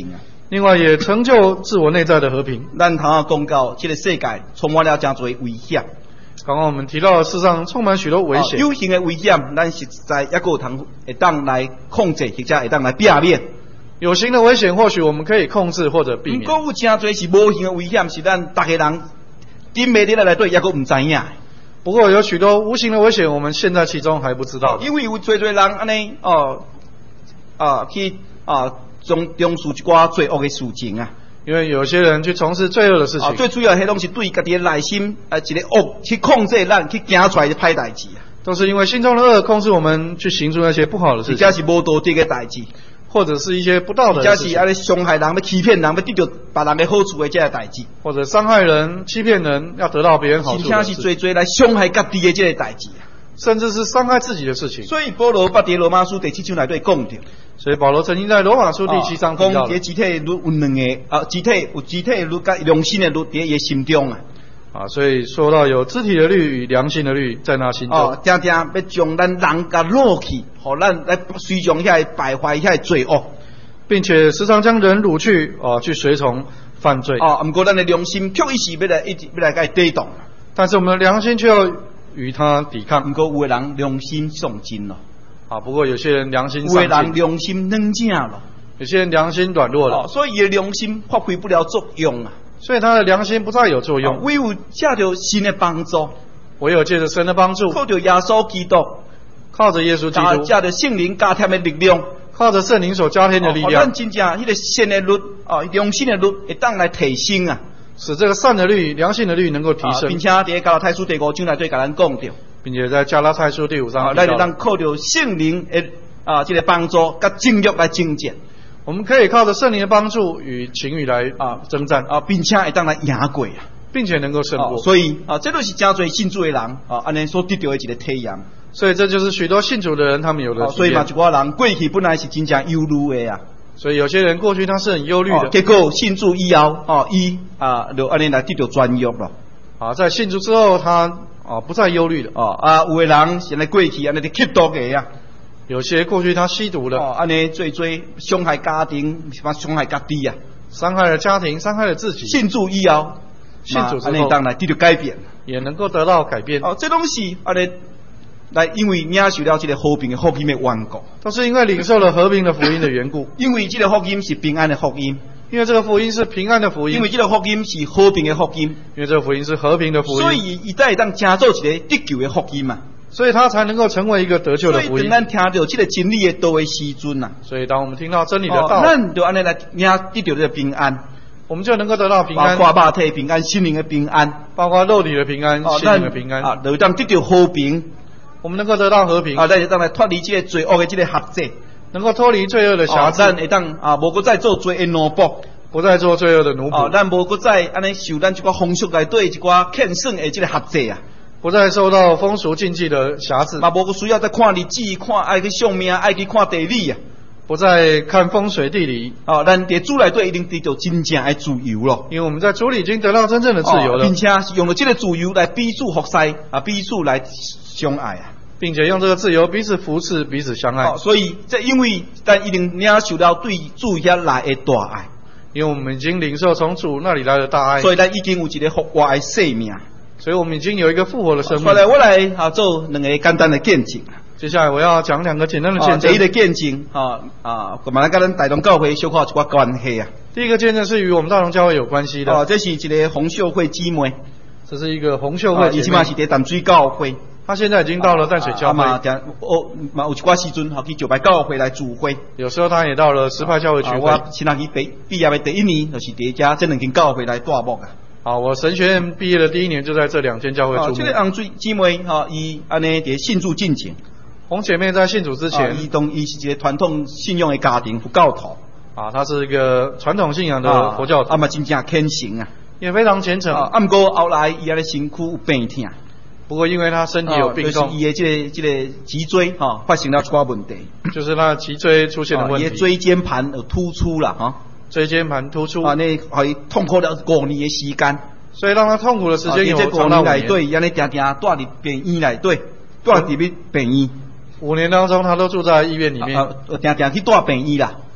另外也成就自我内在的和平。
咱头下讲到，这个世界充满了真多危险。
刚刚我们提到了世上充满许多危险，
有形的危险，咱实在也个会当来控制，或者会当来避免。
有形的危险或许我们可以控制或者避免。
不过有真多是无形的危险，是咱大家人顶袂伫内底，也个唔知影。
不过有许多无形的危险，我们陷在其中还不知道。
因为有多人安尼去从事一寡罪恶的事情啊。
因为有些人去从事罪恶的事情，
最主要迄拢是对家己的内心一个恶去控制咱去行出来的歹代志啊。
都是因为心中的恶控制我们去行出那些不好的事情，
或者是无道德的代志，
或者是一些不道德的事情，
或者是安尼伤害人、要欺骗人、要得到别人的好处的这个代志，
或者伤害人、欺骗人，要得到别人好处的事情，
甚至是做来伤害家己的这个代志啊。
甚至是伤害自己的事情。
所以保罗捌伫罗马书第7章内底讲到，
所以保罗曾经在罗马书第7章提到，
讲肢体律有两个肢体的律甲良心的律伫伊心中啊。
所以说到有肢体的律与良心的律在那心中，
常常要将咱人甲掳去，互咱来随从遐败坏遐罪恶，
并且时常将人掳去去随从犯罪。
不过咱的良心却一直要来甲伊抵挡，
但是我们的良心却要与他抵抗。
不过有的人良心上进了，
不过有些人良心上进，
有的人良心软正了，
有些人良心软弱了，
所以伊的良心发挥不了作用啊。
所以他的良心不再有作用。
唯有借着神的帮助，
唯有借着神的帮助，
靠着耶稣基督，
靠着耶稣基督，
借着圣灵加添的力量，
靠着圣灵所加添的力量，
咱真正迄个善的律良心的律会当来提升啊，
使这个善的律、良心的律能够提升，
并且在加拉太书第5章内底甲咱讲到，
并且在加拉太书第5章，
咱就当靠着圣灵的这个帮助，甲情欲来征战。
我们可以靠着圣灵的帮助与情欲来征战
并且会当来赢过啊，
并且能够胜过。
所以这都是真侪信主的人安尼所得到的一个体验。
所以这就是许多信主的人他们有的体验。
所以嘛，一寡人过去本来是真正忧虑的啊。
所以有些人过去他是很忧虑的，
结果信主以后就安尼来得到专约了。
在信主之后他不再忧虑了。
有的人现在过去安尼就吸毒的啊。
有些过去他吸毒了，
安尼最伤害家庭，伤害家己啊，
伤害了家庭，伤害了自己。
信主以后，
信主之后，
安尼当然得到改变，
也能够得到改变。
这东西安尼来，因为领受了这个和平的福音的缘故，
都是因为领受了和平的福音的缘故。
因为这个福音是平安的福音，
因为这个福音是平安的福音，
因为这个福音是和平的福音，
因为这个福音是和平的福音，
所以伊才会当成做一个得救的福音嘛。
所以他才能够成为一个得救的福音。
所以当咱听到这个真理的道的时阵
所以当我们听到真理的道，
咱就安尼来得到这个平安，
我们就能够得到平安，
包括肉体平安、心灵的平安，
包括肉体的平安、心灵的平安，
就当得到和平，
我们能够得到和平，
咱就当来脱离这个罪恶的这个辖制，
能够脱离罪恶的辖制，
咱会当无搁再做罪的奴仆，
不再做罪恶的奴仆，
咱无搁再安尼受咱这个风俗内底一寡欠损的这个辖制啊。
不再受到风俗禁忌的辖制，
嘛无需要再看日子、看爱去相命、爱去看地理啊，
不再看风水地理。
咱在主内底已经得到真正的自由了，
因为我们在主里已经得到真正的自由了，
并且是用了这个自由来彼此服侍彼此来相爱啊，
并且用这个自由彼此扶持、彼此相爱。
所以因为咱已经领受了对主遐来的大爱，
因为我们已经领受从主那里来的大爱，
所以咱已经有一个复活的生命。
所以我们已经有一个复活的生命。
我来做两个简单的见证。
接下来我要讲2个简单的见证。
第一个见证我们跟咱大同教会小可有一寡关系啊。
第一个见证是与我们大同教会有关系的。
这是一个洪秀慧姊妹，
这是一个洪秀慧姐妹，
伊即马是在淡水教会，
她现在已经到了淡水教会。
嘛有一寡时阵去九排教会来聚会，
有时候她也到了石派教会聚会。
我新学期毕业的第一年，就是伫遮这2间教会来带牧啊。
我神学院毕业的第1年就在这2间教会住。
这个洪姊妹伊安尼伫信主进前，
洪姐妹在信主之前，
伊是一个传统信仰的家庭佛教徒
她是一个传统信仰的佛教徒，
嘛真正虔诚啊，
也非常虔诚。
不过后来伊安尼身躯有病痛，
不过因为她身体有病痛，
就是伊的这个脊椎发生了一寡问题，
就是她脊椎出现了问题，
伊的椎间盘有突出了
椎间盘突出，
那互伊痛苦了5年的时间，
所以让他痛苦的时间有长达5年。
对，安尼定定住伫病院内底，住伫病院。
5年当中，他都住在医院里面，
定定去住病院啦。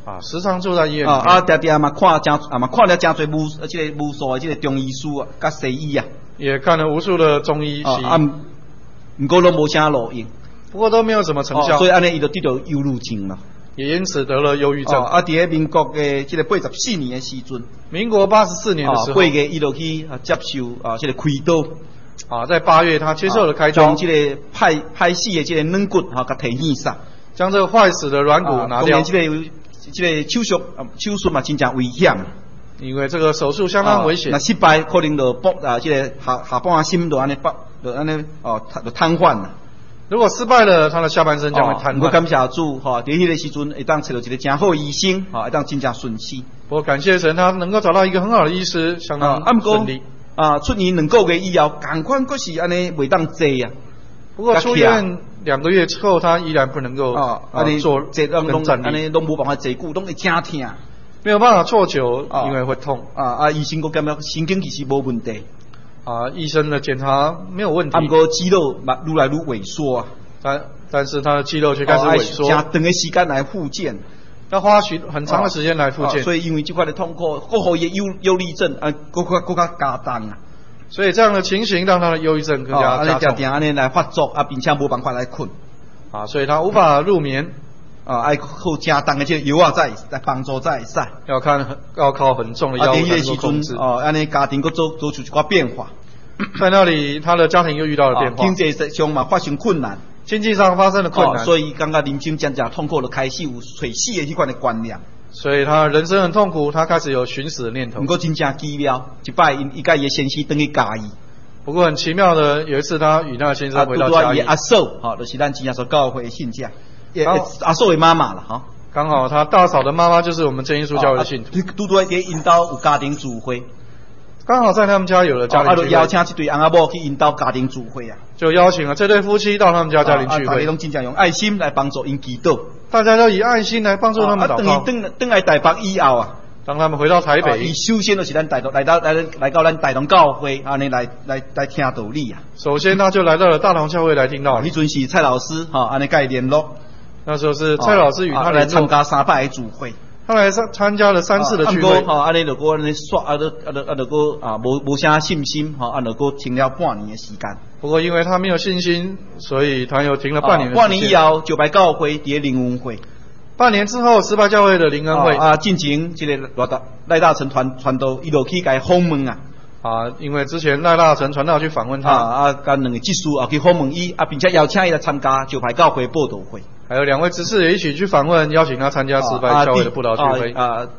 啊，时常住在医院里面。
常常嘛看了真无数的这个中医师啊，甲西医啊，
也看了无数的中医西医，
不过拢无啥路用，
不过都没有什么成效，
所以安尼伊就得到忧郁症了。
也因此得了忧郁症。
伫咧民国的这个84年的时阵，
民国84年的时候
，8月伊就去接受这个开刀。
在8月他接受了开刀，
将这个歹死的这个软骨甲摕去杀，
将这个坏死的软骨拿掉。
这个手术嘛真正危险，
因为这个手术相当危险。
那失败可能就这个下半身就安尼就瘫痪了。
如果失败了，他的下半身将会瘫痪。
我感谢主伫迄个时阵会当找到一个真好的医生，会当真正顺利。
不过感谢神，他能够找到一个很好的医师，相当顺利。
出院2个月以后，赶快阁是安尼袂当坐啊。
不过出院2个月之后，他依然不能够坐跟站立，
安尼拢无办法坐久，拢会真痛，
没有办法坐久，因为会痛。
医生阁感觉神经其实无问题。
医生的检查没有问题。
不过肌肉愈来愈萎缩啊。
但是他的肌肉却开始萎缩。
加长的时间来复健。
要花很长的时间来复健，
所以因为这块的痛苦，过后也忧郁症更加加重啊。
所以这样的情形让他的忧郁症更加加重。
安尼来发作并且无办法来困
所以他无法入眠
爱靠加重的这个药再来帮助再使。
要靠很重的药物才能够控制。
安尼家庭佫做出一寡变化。
在那里，他的家庭又遇到了变化，
经济上嘛发生困难。
经济上发生了困难，
所以感觉人生渐渐痛苦，就开始有垂死的迄款的观念。
所以他人生很痛苦，他开始有寻死的念头。
不过真正奇妙，一摆伊甲伊的先生等于嘉义。
不过很奇妙的，有一次他与那个先生回到嘉义，
阿嫂，就是咱真正所教会的信者，阿嫂的妈妈了哈。
刚好他大嫂的妈妈就是我们真耶稣教会的信徒。
拄在因兜有家庭聚会。
刚好在他们家有了家庭聚会，
就邀请一对翁仔某去因兜家庭聚会啊，
就邀请了这对夫妻到他们家庭聚会。
大家拢真正用爱心来帮助因祈祷，
大家都以爱心来帮助他们祷告。
等来台北以后啊，
当他们回到台北，
伊首先就是咱来到咱台东教会安尼来听道理啊。
首先他就来到了大同教会来听道理。
迄阵是蔡老师安尼甲伊联络，
那时候是蔡老师与他
来参加3摆的聚会。
他来参加了3次的聚会，
安尼就过安尼煞，就过无啥信心，就过停了半年的时间。
不过因为他没有信心，所以他又停了半年的时间。
半年以后就摆教会伫灵恩会。
半年之后，失败教会的灵恩会
进行这个赖大成传道，伊就去甲伊访问啊。
因为之前赖大成传道去访问他，
跟2个技师去访问伊，并且邀请伊来参加就排教会布道会。
还有2位执事也一起去访问，邀请他参加失败教会的布道聚会。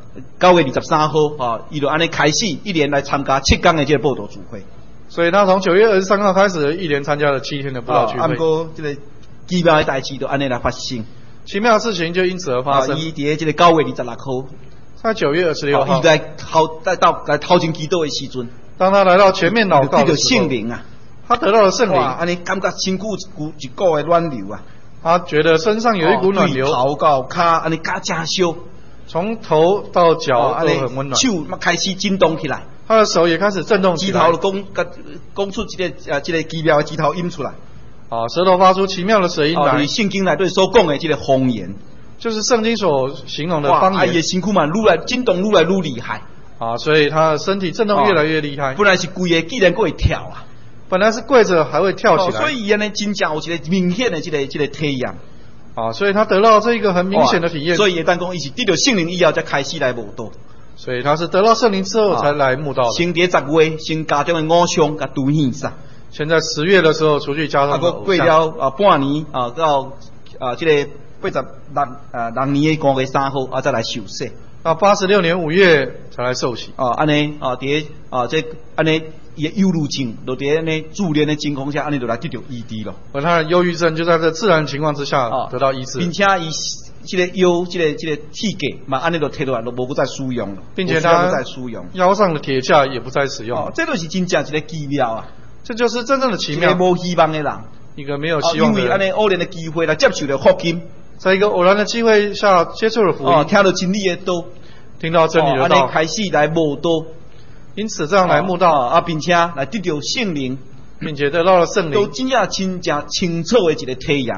9月23号，伊就安尼开始一连来参加7天的这个布道聚会。
所以他从9月23号开始，一连参加了7天的布道聚会。
不过这个奇妙的代志就安尼来发生，
奇妙的事情就因此而发生。
伊伫这个9月26号，
在9月26号，
伊来头前祈祷的时阵。
当他来到前面祷告的时候，
得到圣灵啊，
他得到了圣灵，
安尼感觉身躯一股的暖流啊，
他觉得身上有一股暖流，
头到脚安尼加真烧，
从头到脚都很温暖，
手开始震动起来，
他的手也开始震动起来，
指头讲出这个奇妙的指头音出来，
舌头发出奇妙的舌音来，
圣经内对所讲的这个方言，
就是圣经所形容的方言，
伊的身躯嘛愈来震动愈来愈厉害。
所以他的身体震动越来越厉害。
本来是跪的，竟然会跳啊！
本来是跪着，还会跳起来。
所以伊安尼真正有一个明显的这个体验。
所以他得到这个很明显的体验。
所以当讲伊是得到圣灵以后才开始来慕道。
所以他是得到圣灵之后才来慕道的。
先伫10月，先家中的偶像甲拄现杀。
现在10月的时候，出去加上
过了半年到这个86年的5月3号再来受洗。
到86年5月才来受洗。
安尼伫这安尼伊忧郁症，就伫安尼自然的情况下，安尼就来得到医治了。
而他的忧郁症就在这自然情况之下得到医治，
并且伊这个腰这个体格嘛，安尼就摕落来，就无再使用了，
并且他腰上的铁架也不再使用。
这就是真正一个奇妙啊！
这就是真正的奇妙。
一个无希望的人，
一个没有希望的人，
因为安尼偶然的机会来接受了福音。
在一个偶然的机会下接触了福音，
听到真理的道，
听到真理的道，
开始来慕道，
因此这样来慕道
并且来得到圣灵，
并且得到了圣灵，
都真正清楚的一个体验。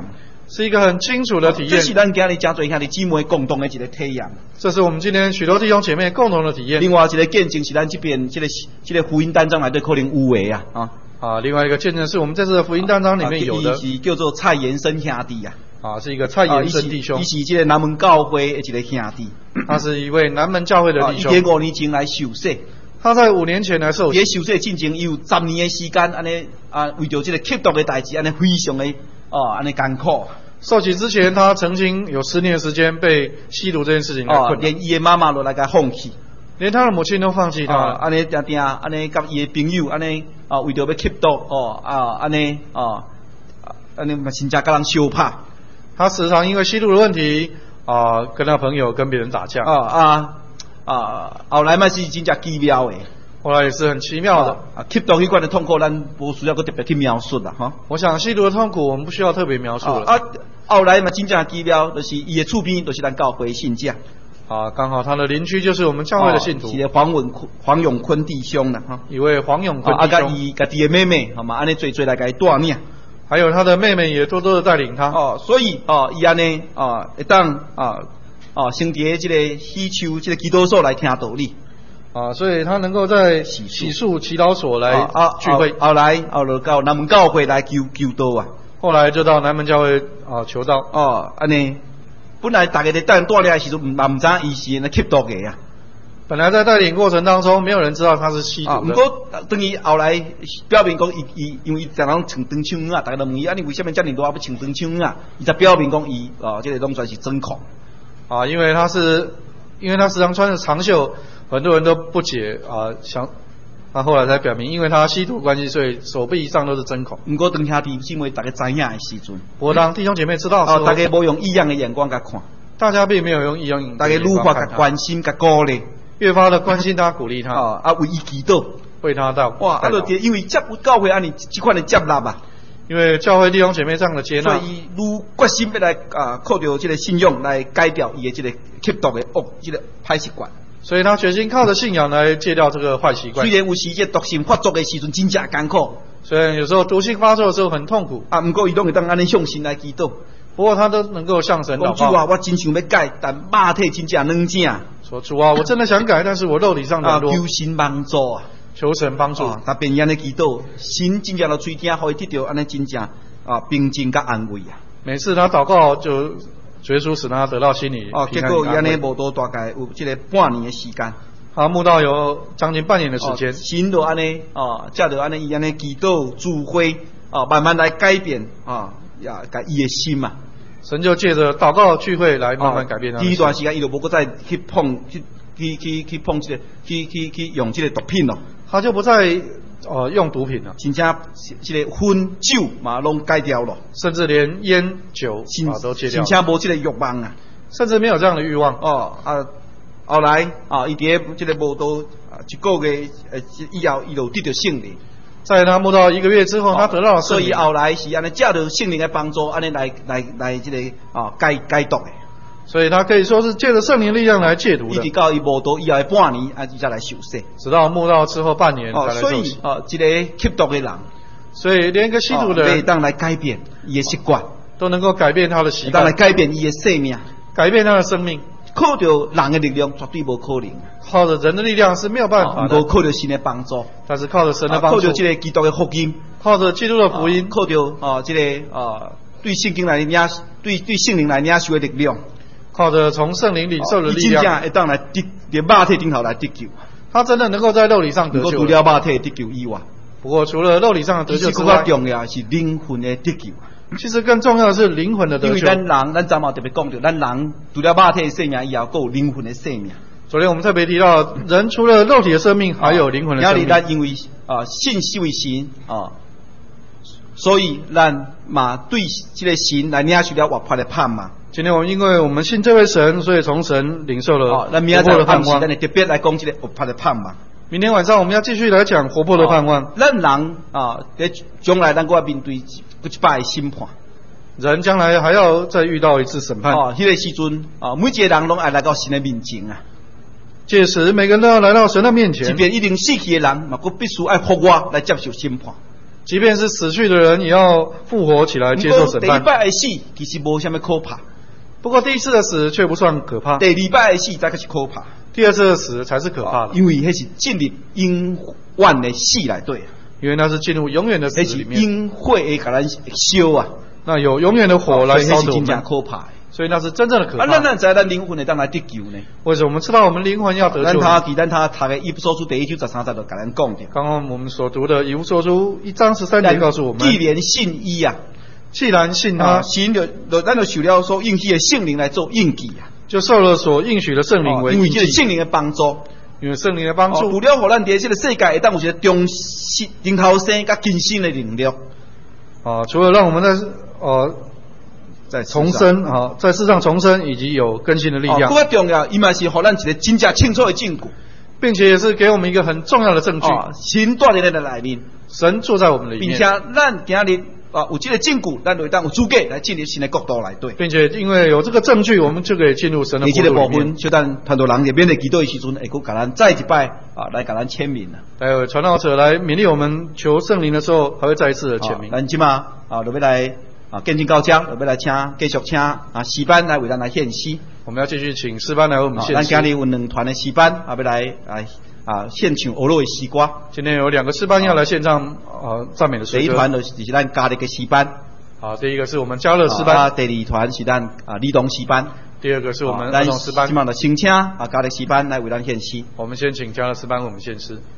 是一个很清楚的体
这是
验。
咱今日真侪兄弟姊妹共同的一个体验。
这是我们今天许多弟兄姐妹共同的体验。
另外一个见证是咱这边这个福音单章内底可能有的
另外一个见证是我们在这个福音单章里面有的，
是叫做蔡延生兄弟
是一个蔡延生弟兄，
他是这个南门教会的一个兄弟，
他是一位南门教会的弟兄。
他5年前来受洗，
他在5年前来受洗。
受洗进前有10年的时间，安尼为着这个吸毒的代志，安尼非常的安尼艰苦。
受洗之前，他曾经有10年的时间被吸毒这件事情来困扰，
连伊的妈妈都来甲放弃，
连他的母亲都放弃他。
安尼安尼甲伊的朋友安尼为着要吸毒安尼嘛真正甲人相拍。
他时常因为吸毒的问题跟他朋友跟别人打架。
后来嘛是真正奇妙的。
后来也是很奇妙的。
吸毒迄款的痛苦，咱无需要搁特别去描述啦，
我想吸毒的痛苦，我们不需要特别描述了。
后来嘛真正奇妙，就是伊的厝边就是咱教会信者。
刚好他的邻居就是我们教会的信徒，
是黄永坤弟兄啦，
一位黄永坤弟兄。
伊家己的妹妹，好嘛，安尼做来甲伊带领。
还有他的妹妹也多多的带领他。
所以伊安尼会当升伫这个喜秋这个祈祷所来听道理。
所以他能够在洗漱祈祷所来聚会。
后来到南门教会来求道
后来就到南门教会求道。
安尼本来大家在带领的时阵，嘛唔知伊是那吸毒的
本来在带领过程当中，没有人知道他是吸毒的。
不过等于后来表明讲，伊因为伊常常穿长枪大家都问伊，你为什么这么多要穿长枪伊才表明讲伊这个拢算是真狂。因为他时常穿着长袖，很多人都不解他后来才表明，因为他吸毒关系，所以手臂上都是针孔。不过当兄弟姊妹大家知影的时阵，
不过当弟兄姐妹知道的时候，
大家无用异样的眼光甲看，
大家并没有用异样的眼光，
大家愈发甲关心甲鼓励，
越发的关心他，鼓励他，
为伊祈祷，
为他祷。
因为教会安尼这款的接纳
因为教会弟兄姐妹这样的接纳，
所以愈决心要来靠着这个信仰来改掉伊的这个吸毒的这个歹习惯。
所以他决心靠着信仰来戒掉这个坏习惯。
虽然有时这毒性发作的时阵真正艰苦，
虽然有时候毒性发作的时候很痛苦，
不过伊拢会当安尼向神来祈祷。
不过他都能够向神祷告。
主我真想要改，但肉体真正软正。
说主我真的想改，但是我肉体上软弱。
求神帮助
求神帮助。
他便安尼祈祷，神真正就垂听，互伊得到安尼真正平静甲安慰
每次他祷告就主耶稣使他得到心里平安。
结果伊安尼无多大概有这个半年的时间。
他慕道有将近半年的时间。
神就安尼才就安尼伊安尼祈祷智慧慢慢来改变甲伊的心嘛。
神就借着祷告聚会来慢慢改变他的心。
第一段时间伊就无再去碰这个去用这个毒品咯。
他就不再用毒品了，
真正这个烟酒嘛拢戒掉了，
甚至连烟酒都戒掉了，
真正无这个欲望
甚至没有这样的欲望。
后来伊伫这个无多1个月以后，伊就得到圣灵。
在他慕道1个月之后，他得到了圣灵。
所以后来是安尼借着圣灵的帮助，安尼来这个戒毒的。所以他可以说是借着圣灵力量来戒毒的。一直到伊慕道以后的半年，伊才来受洗。
直到慕道之后半年才来受洗。
所以这个吸毒的人，
所以连个吸毒的人，
可以当来改变伊的习惯，
都能够改变他的习惯，
当来改变伊的生命，
改变他的生命。
靠着人的力量绝对无可能，
靠着人的力量是没有办法的。
靠着神的帮助，
但是靠着神的帮助，
靠着这个基督的福音，
靠着基督的福音，
靠着这个对圣经来领对圣灵来领受的力量，
靠着从圣灵领受的力量，
真正会当来在肉体顶头来得救。
他真的能够在肉体上得救。
除了肉体得救以外，
不过除了肉体上的得救之外，
更重要是灵魂的得救。
其实更重要的是灵魂的得救。
因为咱昨晚特别讲到，咱人除了肉体的生命以后，还有灵魂的生命。
昨天我们特别提到，人除了肉体的生命，还有灵魂的生命。
咱因为信为神所以咱嘛对这个神来领受了活泼的盼望。
今天因为我们信这位神，所以从神领受了活泼的盼望。
咱特别来讲这个活泼的盼望。
明天晚上我们要继续来讲活泼的盼望。
咱人在将来咱要面对一摆审判。
人将来还要再遇到一次审判。
那个时阵每一个人拢爱来到神的面前
届时每个人都要来到神的面前。
即便已经死去的人，嘛，佫必须爱复活来接受审判。
即便是死去的人，也要复活起来接受审判。
第一摆的死其实无啥物可怕，
不过第一次的死却不算可怕，
第二摆的死才可是可怕。
第二次的死才是可怕的，
因为迄是进入永远的死内底，
因为那是进入永远的死里面，
因火会甲咱烧啊，
那有永远的火来烧着我们，
真正可怕的。
所以那是真正的可怕。
咱知咱灵魂会当来得救呢？
为什么我们知道我们灵魂要得救？
咱读的以弗所书第1章13节就甲咱讲的。
刚刚我们所读的以弗所书1章13节告诉我们，
既然信伊啊，
既然信他，
神咱就受了所应许的圣灵来做印记啊，
就受了所应许的圣灵为印记，
因为这个圣灵的帮助。
因为圣灵的帮助，
除了互咱伫这个世界会当有一个重灵头生甲更新的能力
除了让我们在重生在世上重生，以及有更新的力量。
更加重要，伊嘛是互咱一个真正清楚的证据，
并且也是给我们一个很重要的证据。
神住在咱的内面，
神坐在我们里面，
并且咱今日有这个证据，咱就当有资格来进入神的国度内底。
并且因为有这个证据，我们就可以进入神的国度里面。
这个部分，就咱传道人入面的祈祷的时阵，会甲咱再一摆来甲咱签名啊。
还有传道者来勉励我们求圣灵的时候，还会再一次的签名。
咱即马就要来见证高章，就要来继续请诗班来为咱来献诗。
我们要继续请诗班来为我们献诗。
咱今日有2团的诗班要来献唱俄罗的诗歌。
今天有2个诗班要来献唱赞美的诗歌。
第一团就是咱家里的诗班。
第一个是我们嘉乐诗班。
第2团是咱儿童诗班。
第二个是我们儿童诗班。
今晚就先请家里诗班来为咱献诗。
我们先请嘉乐诗班为我们献诗。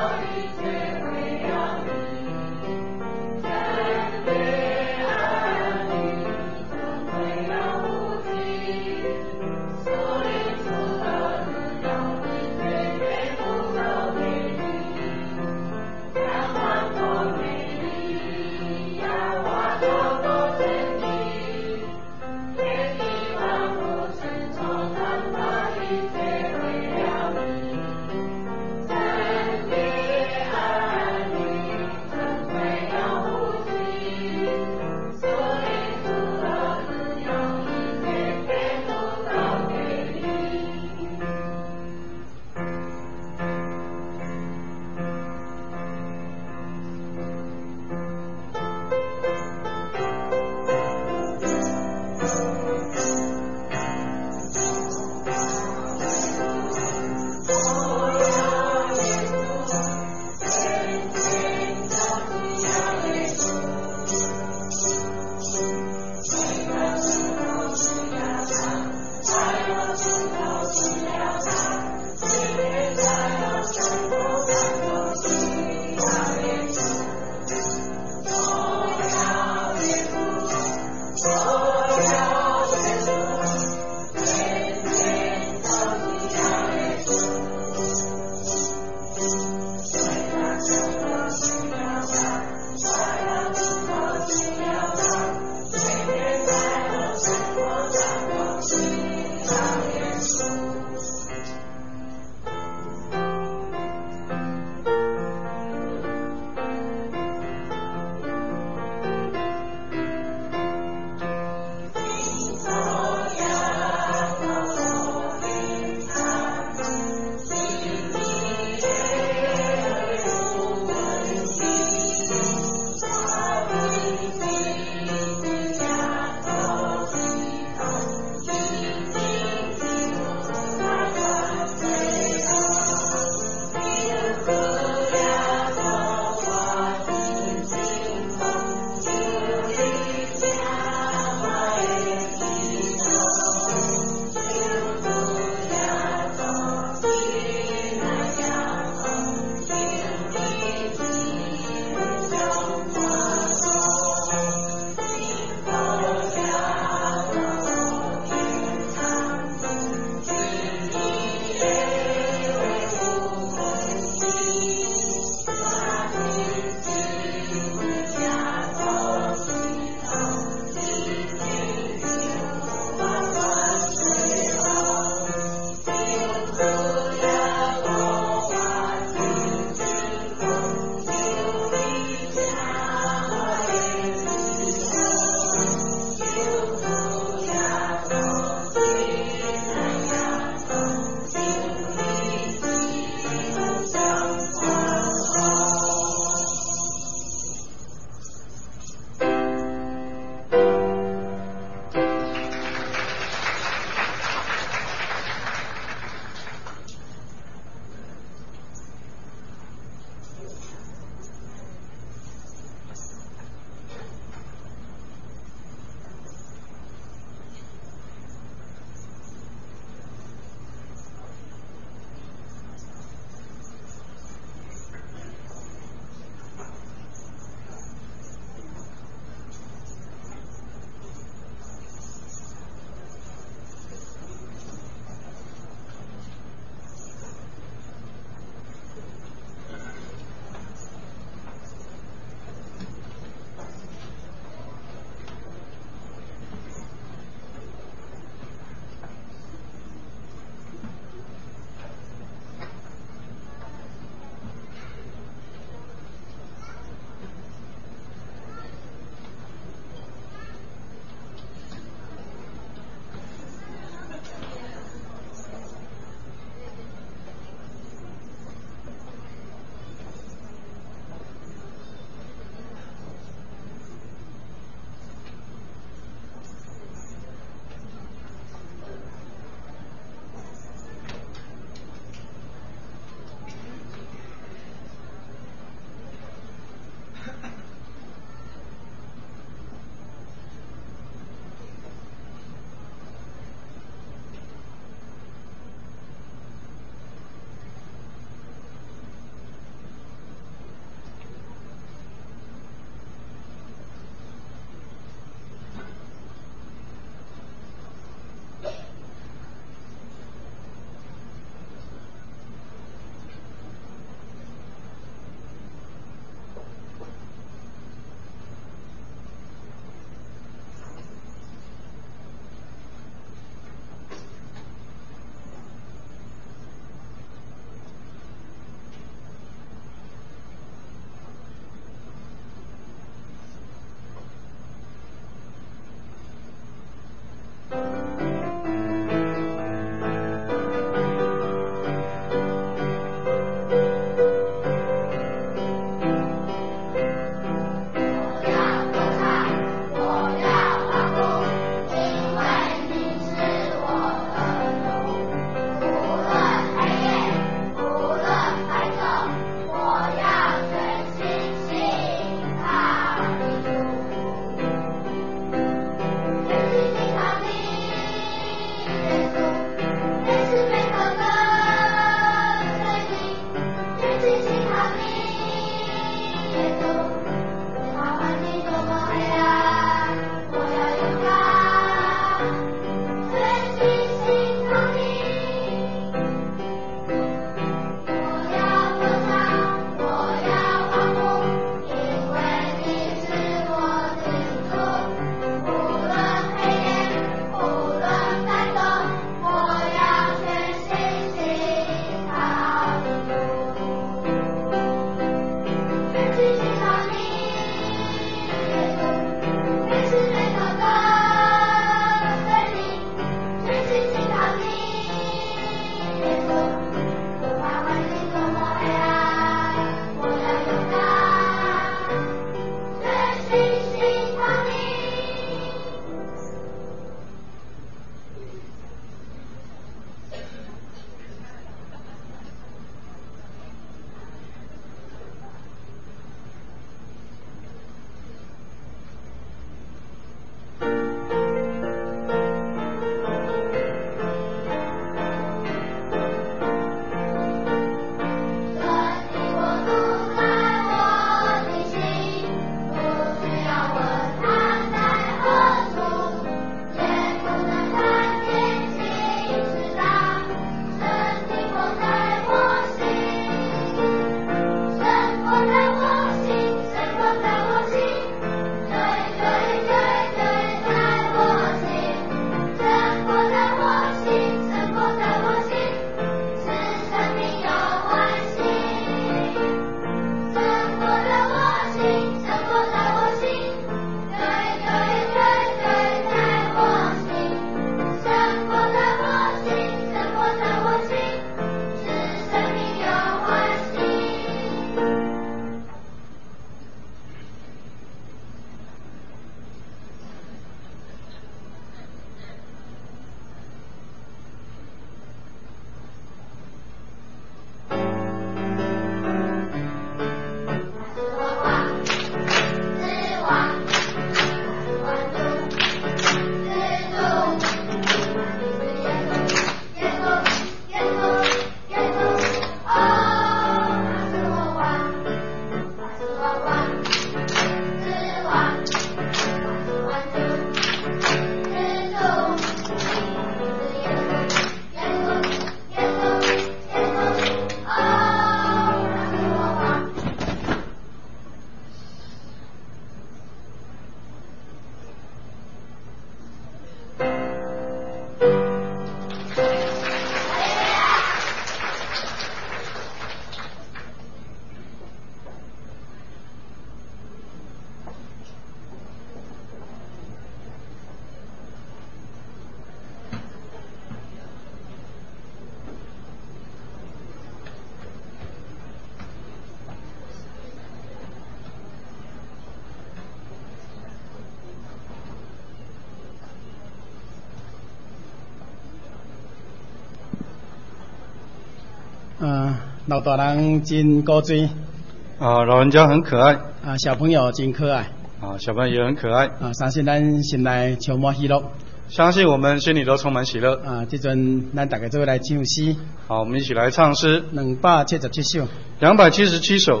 老大人真高追
老人家很可爱
小朋友真可爱
小朋友也很可爱
相信咱心内充满喜乐，
相信我们心里都充满喜乐
这阵咱大家做来唱诗，
好，我们一起来唱诗
277首
，277首。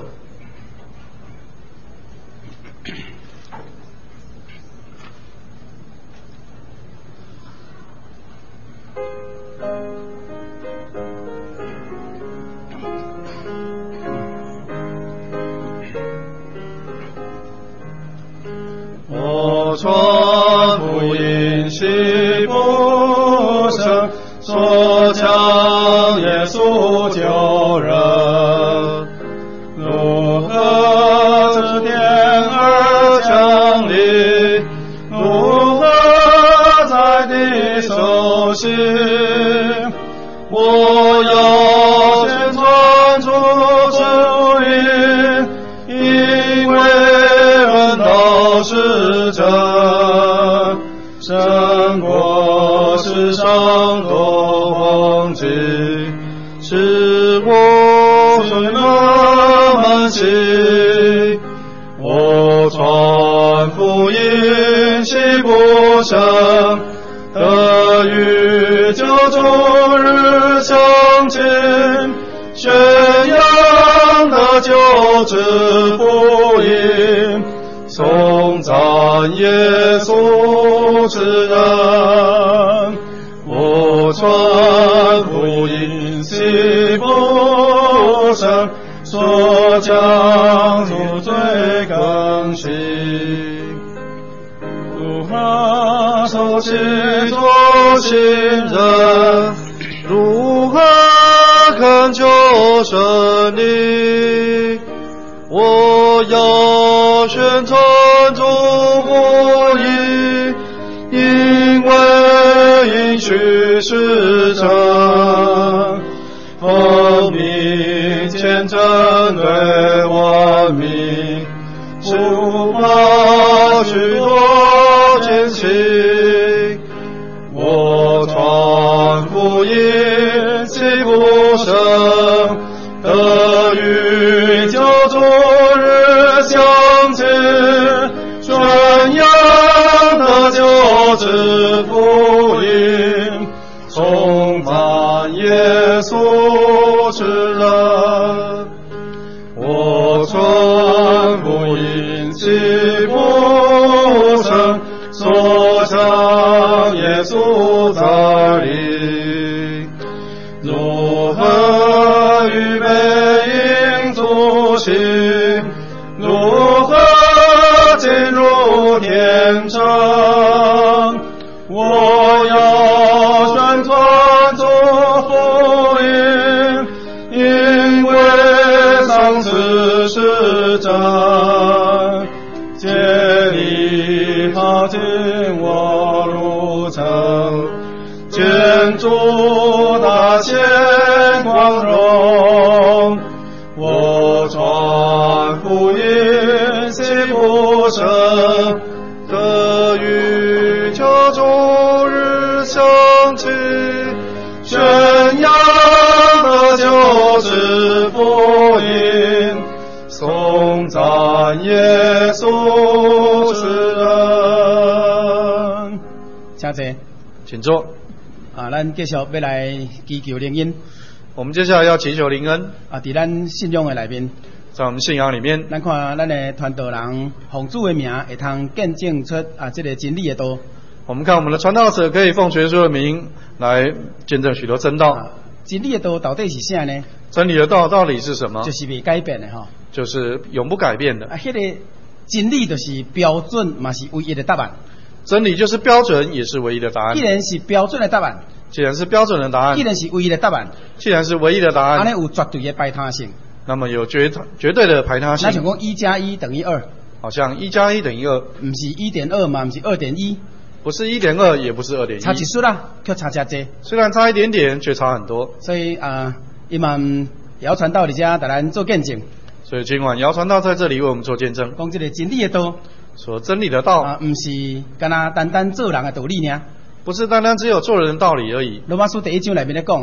我传福音喜不胜，说讲耶稣救人，如何指点而降临，如何在地受刑，我要宣传出福音，因为恩道是真，胜过世上的黄金，是我最满心。我传福音喜不胜，得与救主日相近，宣扬的救之福音，颂赞耶稣之人。我传福音喜不胜，说讲主罪更新，如何受洗做新人，如何恳求神灵，我要宣传主福音，因为应许是真，奉命见证对万民，触发许多艰辛。我传福音喜不胜，得与救主日相近，宣扬的救之福音，颂赞耶稣之人。我传福音喜不胜，说讲耶稣在临，如何预备迎主行，如何进入天城，我要宣传主福音，因为上次是真，竭力踏进我路程，见主大显光荣。我传福音喜不胜，得与救主日相近，宣扬的救之福音，颂赞耶稣之人。
请坐，
请坐。
咱继续要来祈求灵恩。
我们接下来要祈求灵恩
在咱信仰的内面，
在我们信仰里面，
咱看咱的传道人奉主的名会通见证出这个真理的道。
我们看我们的传道者可以奉耶稣的名来见证许多真道。
真理的道到底是啥呢？
真理的道到底是什么？
就是未改变的
就是永不改变的。
那个真理就是标准，嘛是唯一的答案。
真理就是标准，也是唯一的答案。
既然是标准的答案，
既然是标准的答案，
既然是唯一的答案，
既然是唯一的答案，
那有绝对的排他性。
那么有绝对的排他性。
那像讲1+1等于2，
好像1+1等于2，
不是1.2嘛，不是2.1，
不是1.2，也不是2.1，
差一chút啦，却差真多。
虽然差一点点，却差很多。
所以伊嘛谣传到伫遮，带咱做见证。
所以今晚谣传道在这里为我们做见证，
讲这个真理的道，
说真理的道
不是干那单单做人的道理呢，
不是单单只有做人的道理而已。
罗马书第1章里面咧讲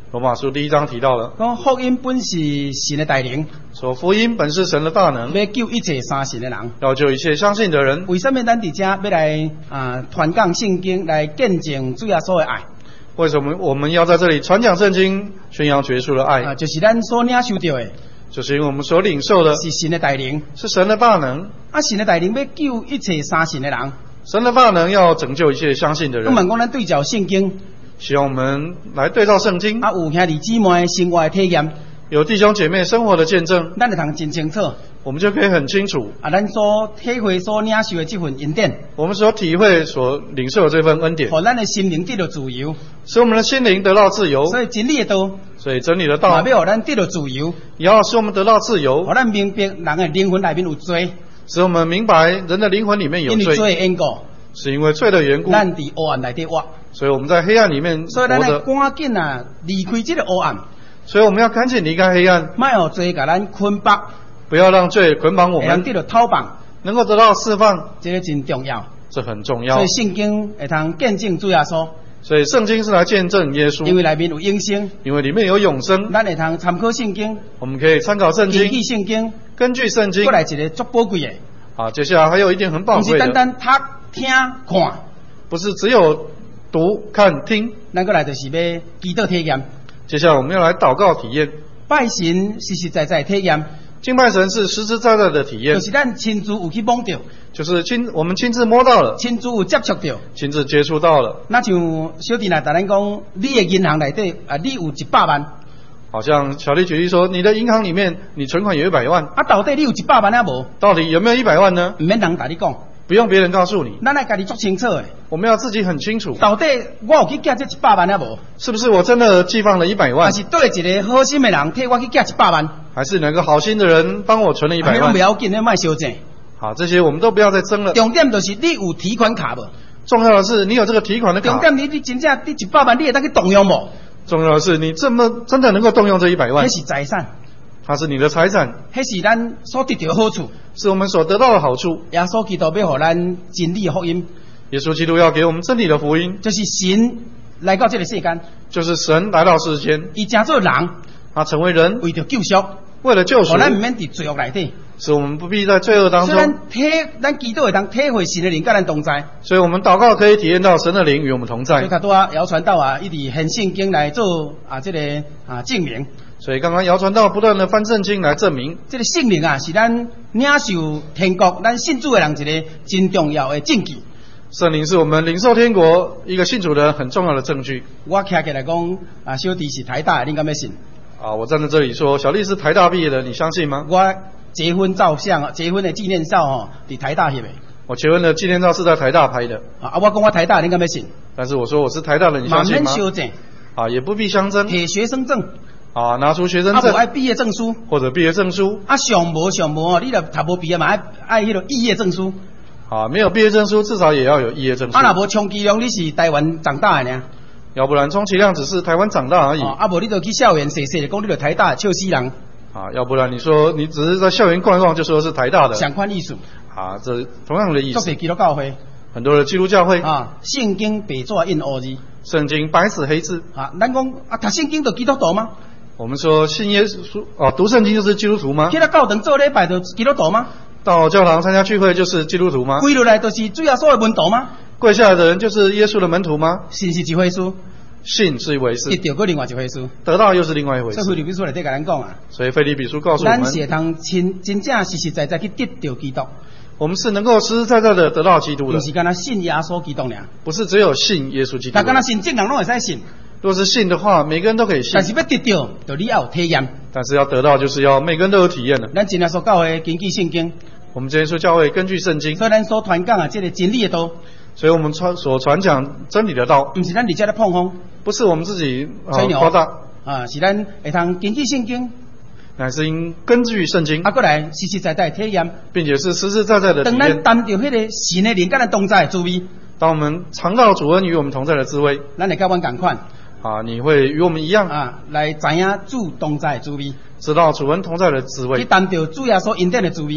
罗马书第1章提到了，
讲福音本是神的大能，
说福音本是神的大能，
要救一切相信的人。
要救一切相信的人。
为什么咱伫遮要来传讲圣经，来见证主耶稣的爱？
为什么我们要在这里传讲圣经，宣扬耶稣的爱？
就是咱所领受到的，
就是因为我们所领受的
是神的大能，
是神的大能。
神的大能要救一切相信的人。
神的大能要拯救一切相信的人。
我们讲咱对照圣经，
希望我们来对照圣经。
有兄弟姊妹生活的体验，
有弟兄姐妹生活的见证，
咱就通真清楚。
我们就可以很清楚
咱所体会、所领受的这份恩典，
我们所体会、所领受的这份恩典，
让咱的心灵得到自由，
使我们的心灵得到自由。
所以真理的道，
所以真理的道，
要让咱得到自由，
也要使我们得到自由，
让咱明白人的灵魂里面有罪，
使我们明白人的灵魂里面有罪，
因为罪的缘故，
是因为罪的缘故，
咱伫黑暗里底活，
所以我们在黑暗里面活着，
所以咱要赶紧离开这个黑暗，
所以我们要赶紧离开黑暗，
莫让罪把咱捆绑，
不要让罪捆绑我们，
得到逃放，
能够得到释放，
这个真重要，
这很重要。
所以圣经会通见证主耶稣，
所以圣经是来见证耶稣，
因为里面有永生，
因为里面有永生，
咱会通参考圣经，
我们可以参考圣经，
根据圣经，
根据圣经，
过来一个足宝贵的。
好，接下来还有一点很宝贵的，
不是单单读、听、看，
不是只有读、看、听，
咱过来就是要祈祷体验。
接下来我们要来祷告体验，
拜神实实在在体验，
敬拜神是实实在在的体验，
就是咱亲自有去摸到，
就是我们亲自摸到了，
亲自有接触到，
亲自接触到了。
那像小弟呐，咱讲你的银行内底你有100万，
好像小丽举例说，你的银行里面你存款有100万，
到底你有100万无？
到底有没有100万呢？
唔免人甲你讲，
不用别人告诉你，
咱来家己做清楚的。
我们要自己很清楚，
到底我有去寄这100万无？
是不是我真的寄放了100万？
还是对一个好心的人替我去寄100万？
还是哪个好心的人帮我存了100万？
不要紧，你卖修正。
好，这些我们都不要再争了。
重点就是你有提款卡无？
重要的是你有这个提款的卡。
重点你真正你100万你会当去动用无？
重要的是你真的能够动用这100万。
那是财产，
它是你的财产，
那是咱所得到的好处，
是我们所得到的好处。
耶稣基督要给咱真理的福音，
耶稣基督要给我们真理的福音，
就是神来到这个世间，
就是神来到世间，
他成做人，
他成为人，
为了救赎，
为了救赎，
咱唔免伫罪恶内底，
使我们不必在罪恶当中。
所以咱祈祷会当体会神的灵跟咱同在，
所以我们祷告可以体验到神的灵与我们同在。
所以较多谣传道一直很圣经来做这个证明。
所以刚刚谣传道不断的翻圣经来证明，
这个圣灵是咱领受天国、咱信主的人一个真重要的证据。
圣灵是我们领受天国一个信主的很重要的证据。
我站起来讲小弟是台大的，你敢要信？
我站在这里说，小丽是台大毕业的，你相信吗？
我结婚照相、结婚的纪念照伫台大翕的。
我结婚的纪念照是在台大拍的。
我讲我台大的，你敢要信？
但是我说我是台大的，你相信吗？
修正。
也不必相争。
摕学生证。
拿出学生证。
爱毕业证书。
或者毕业证书。
上无，你若读无毕业嘛，爱迄个肄业证书。
没有毕业证书，至少也要有肄业证书。
若无充其量你是台湾长大的呢？
要不然充其量只是台湾长大而已。
无你就去校园说讲你就台大笑死人。
要不然你说你只是在校园逛一逛就说是台大的。
相关意思。
这同样的意思。
做基督教会。
很多的基督教会。
圣经白纸印黑字。
圣经白纸黑字。
咱讲读圣经就基督徒吗？
我们说信耶稣读圣经就是基督徒吗？
去到教堂做礼拜就基督徒吗？
到教堂参加聚会就是基督徒吗？
跪落来就是主耶稣的门徒吗？
跪下来的人就是耶稣的门徒吗？
信是一回事，
信是一回事，
得到另外一回事，
得到又是另外一回事。
所以腓立比书内底甲咱讲
所以腓立比书告诉我们，
咱是通真正实实在在去得到基督。
我们是能够实实在在的得到基督的，
不是干那信耶稣基督尔，
不是只有信耶稣基督。
但干那信正人拢会使信。
若是信的话，每个人都可以信。
但是要得到，就你要有体验。
但是要得到，就是要每个人都有体验的。
咱真耶稣教会根据圣经，
我们真耶稣教会根据圣经，
所以咱所传讲这个真理的道，
所以我们所传讲真理的道，
不是咱伫遮咧碰风，
不是我们自己
夸大是咱会通根据圣经，
乃是因根据圣经，
过来实实在在体验，
并且是实实在在的体验。
当咱谈到迄个神的灵跟咱同在的滋味，
当我们尝到主恩与我们同在的滋味，
咱会甲阮同款。
你会与我们一样
来知影主同在的滋味，
知道主恩同在的滋味，
去谈到主耶稣恩典的滋味，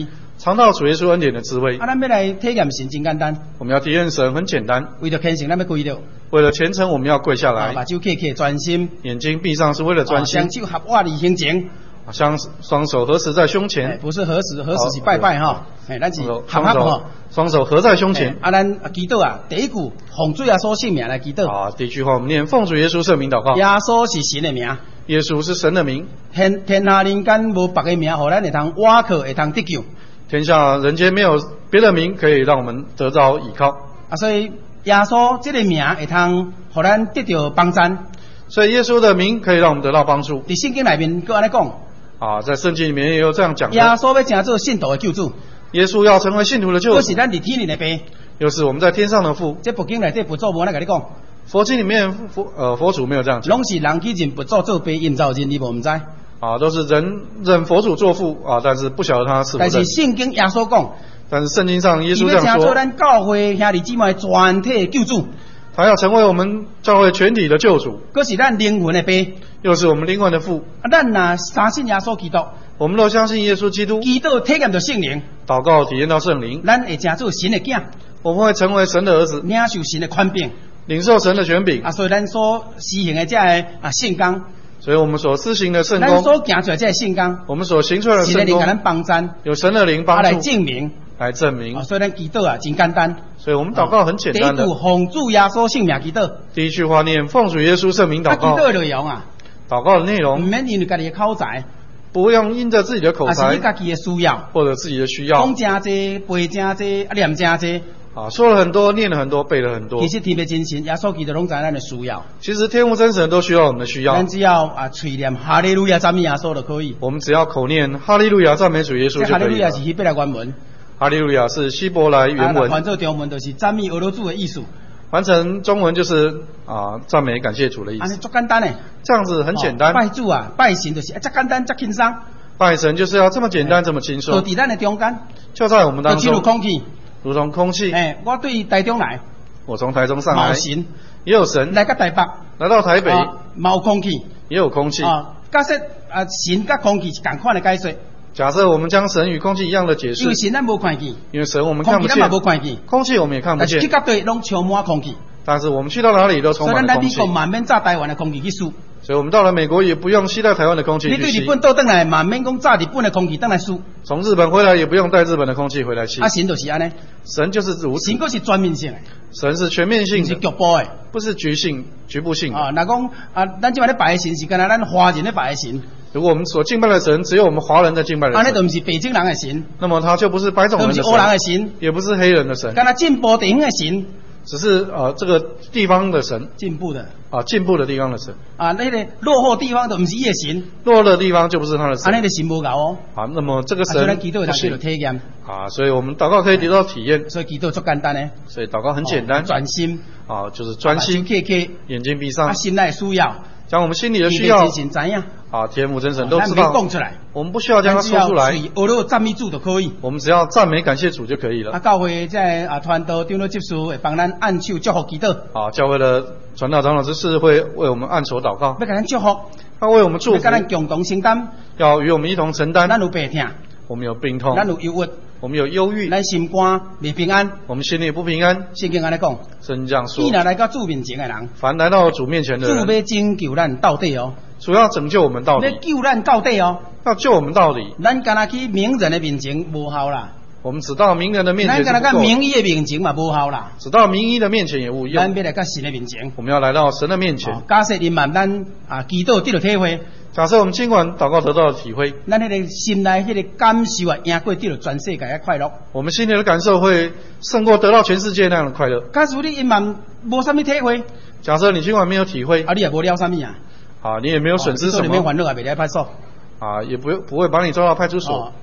尝到主耶稣恩典的滋味。
咱要来体验神真简单，
我们要体验神很简单，
为着虔诚，咱要跪着，
为了虔诚，我们要跪下来，
目睭闭起，专心，
眼睛闭上是为了专心，
双手合握伫胸前，
双手合十在胸前，
不是合十是拜拜哈，咱是合哈，
双手合在胸前。
咱祈祷第一句奉主耶稣圣名来祈祷。
第一句话我们念奉主耶稣圣名祷告。
耶稣是神的名，
耶稣是神的名。
天下人间无别的名，互咱会通倚靠，会通得救。
天下人间没有别的名可以让我们得到倚靠。
所以耶稣这个名会通互咱得到帮助。
所以耶稣的名可以让我们得到帮助。
伫圣经里面佫安尼讲。
在圣经里面也有这样讲的。
耶稣要成做信徒的救主。
耶稣要成为信徒的救主。
这是咱伫天里的爸。
又是我们在天上的父。
这佛经内底佛祖无安尼甲你讲。
佛经里面佛祖没有这样讲。
拢是人去认佛祖做爸，因造人，你无唔知。
都是人认佛祖做父但是不晓得他是否认。
但是圣经耶稣讲。
但是圣经上耶稣这样说。
他要成做咱教会兄弟姊妹全体的救主。
他要成为我们教会全体的救主。
佫是咱灵魂的爸。
又是我们灵魂的父。
咱若相信耶稣基督。
我们都相信耶稣基督，
祈祷体验到圣灵，
祷告体验到圣灵，
咱会成做神的囝，
我们会成为神的儿子，
领受神的权柄，
领受神的权柄。
所以咱所施行的这个圣工，
所以我们所施行的圣工，
咱所行出来这个圣工，
我们所行出来的圣工，
神的灵给咱帮助，
有神的灵帮助
来证明，所以咱祈祷真简单。
所以我们祷告很简单的。
第一句奉主耶稣圣名祈祷。
第一句话念奉主耶稣圣名祷告。
祈祷的内容
祷告的内容，
唔免因为家己的口才。
不用因着自己的口才，
还是你家己的需要，
或者自己的需要，
讲真济，背真济，念真济。
说了很多，念了很多，背了很多。
其实天父真神，耶稣基督拢知咱的需要。
其实天父真神都需要我们的需要。
咱只要嘴念哈利路亚赞美耶稣就可以。
我们只要口念哈利路亚赞美主耶稣就可以了。
哈利路亚是希伯来原文。
哈利路亚是希伯来原文。
翻做中文就是赞美俄罗斯的意思。
翻成中文就是赞美感谢主的意思。
足简单诶，
这样子很简单。
拜主拜神就是足简单足轻松。
拜神就是要这么简单这么轻松。
就伫咱的中间，
就在我们当中。
就如空气，
如同空气。
我对台中来，
我从台中上来。
有神，
也有神。
来到台北，
来到台北，
有空气，
也有空气。
假设神甲空气是同款的解说。
假设我们将神与空气一样的解释。
因为神咱无看见，
因为神我们看不见，
空气咱也无看见，
空气我们也看不见。
但是去到对拢充满空气。
但是我们去到哪里都充满了空气。
所以咱来美国慢慢炸台湾的空气去吸。
所以我们到了美国也不用携带台湾的空气去吸。
你对日本倒转来，慢慢讲炸日本的空气倒来吸。
从日本回来也不用带日本的空气回来吸。
神就是安尼。
神就是如此。
神佫是全面性的。
神是全面性的。
是局部的。
不是局部性的。
若讲咱即摆咧拜的神是干那咱华人咧拜的神。
如果我们所敬拜的神只有我们华人在敬拜的神，
安尼就不是北京人的神。
那么他就不是白种人的神，
就不是欧人的神，
也不是黑人的神。
干那进步地方的神。
只是这个地方的神，
进步的
进步的地方的神
那个落后地方就不是伊的神，
落后的地方就不是他的神。
那个神无够
那么这个神，
所以咱祈祷就得到体验
所以我们祷告可以得到体验。
所以祈祷足简单的，
所以祷告很简单，
专心
就是专心，眼睛闭上，
心内需要，
将我们心里的需要，
真知影
天父真神都知道，
讲出来，
我们不需要将它说出来，
俄罗赞美主就可以，
我们只要赞美感谢主就可以了。
教会在传道长老执事会帮咱按手祝福祈祷。
教会的传道长老执事会为我们按手祷告，
要给咱祝福，
他为我们祝福，
要给咱共同承担，
要与我们一同承担。
咱有病痛，
我们有病痛，
咱有忧郁，
我们有忧郁，
咱心肝未平安，
我们心里不平安。
圣经安尼讲，
圣经这样说，
你若来到主面前的人，
凡来到主面前的人，
主要拯救咱到底
主要拯救我们到底，
要救咱到底
要救我们到底。
咱干那去名人的面前无效啦，
我们只到名人的面前是不够，
咱干那名医的面前嘛无效啦，
只到名医的面前也无用。
咱要来到神的面前，
我们要来到神的面前。
假设因万咱祈祷得到体会，
假设我们尽管祷告得到的体会，
咱那个心内那个感受赢过得到全世界的快乐。
我们心里的感受会胜过得到全世界那样的快乐。
假使你因万无啥物体会，
假设你尽管没有体会，
你也无了啥物
你也没有损失什么，
里面烦恼也袂来派出所，
也不会把你抓到派出所。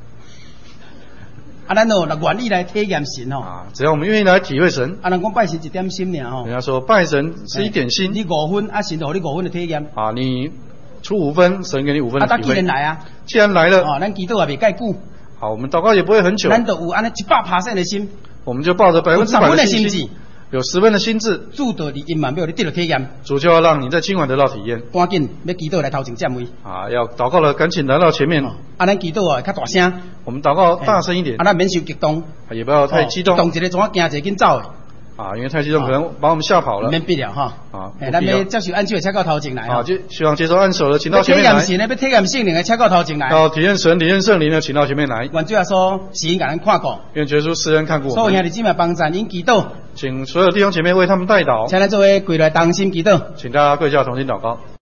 咱愿意来体验神
只要我们愿意来体会神。
人讲拜神一点心尔
人家说拜神是一点心。
你5分，神就给你5分的体验。
你出5分，神给你5分的体会。
既然来
既然来了，
咱祈祷也袂介久。
我们祷告也不会很久。
咱就有安尼100%的心。
我们就抱着100%的信心。 有10分的心智，
主导你因万要你得到体验，
主就要让你在今晚得到体验
赶紧要祈祷来头前站位。
啊！要祷告了，赶紧来到前面。
咱祈祷较大声，
我们祷告大声一点，
咱免受激动，
也不要太激动。
动一个怎啊行一个紧走的。
啊，因为太激动可能把我们吓跑了。
免必要哈。
啊，
咱要接受按手的，请到头前来。
啊，就希望接受按手的，请到前面来。
要体验神的，要体验圣灵的，请到头前来。
要体验神、体验圣灵的，请到前面来。
愿主耶稣施恩给咱看过。
愿耶稣施恩看顾我们。
所有兄弟姊妹帮咱因祈祷。
请所有弟兄姐妹为他们代祷。
请咱作为跪来同心祈祷。
请大家跪下同心祷告。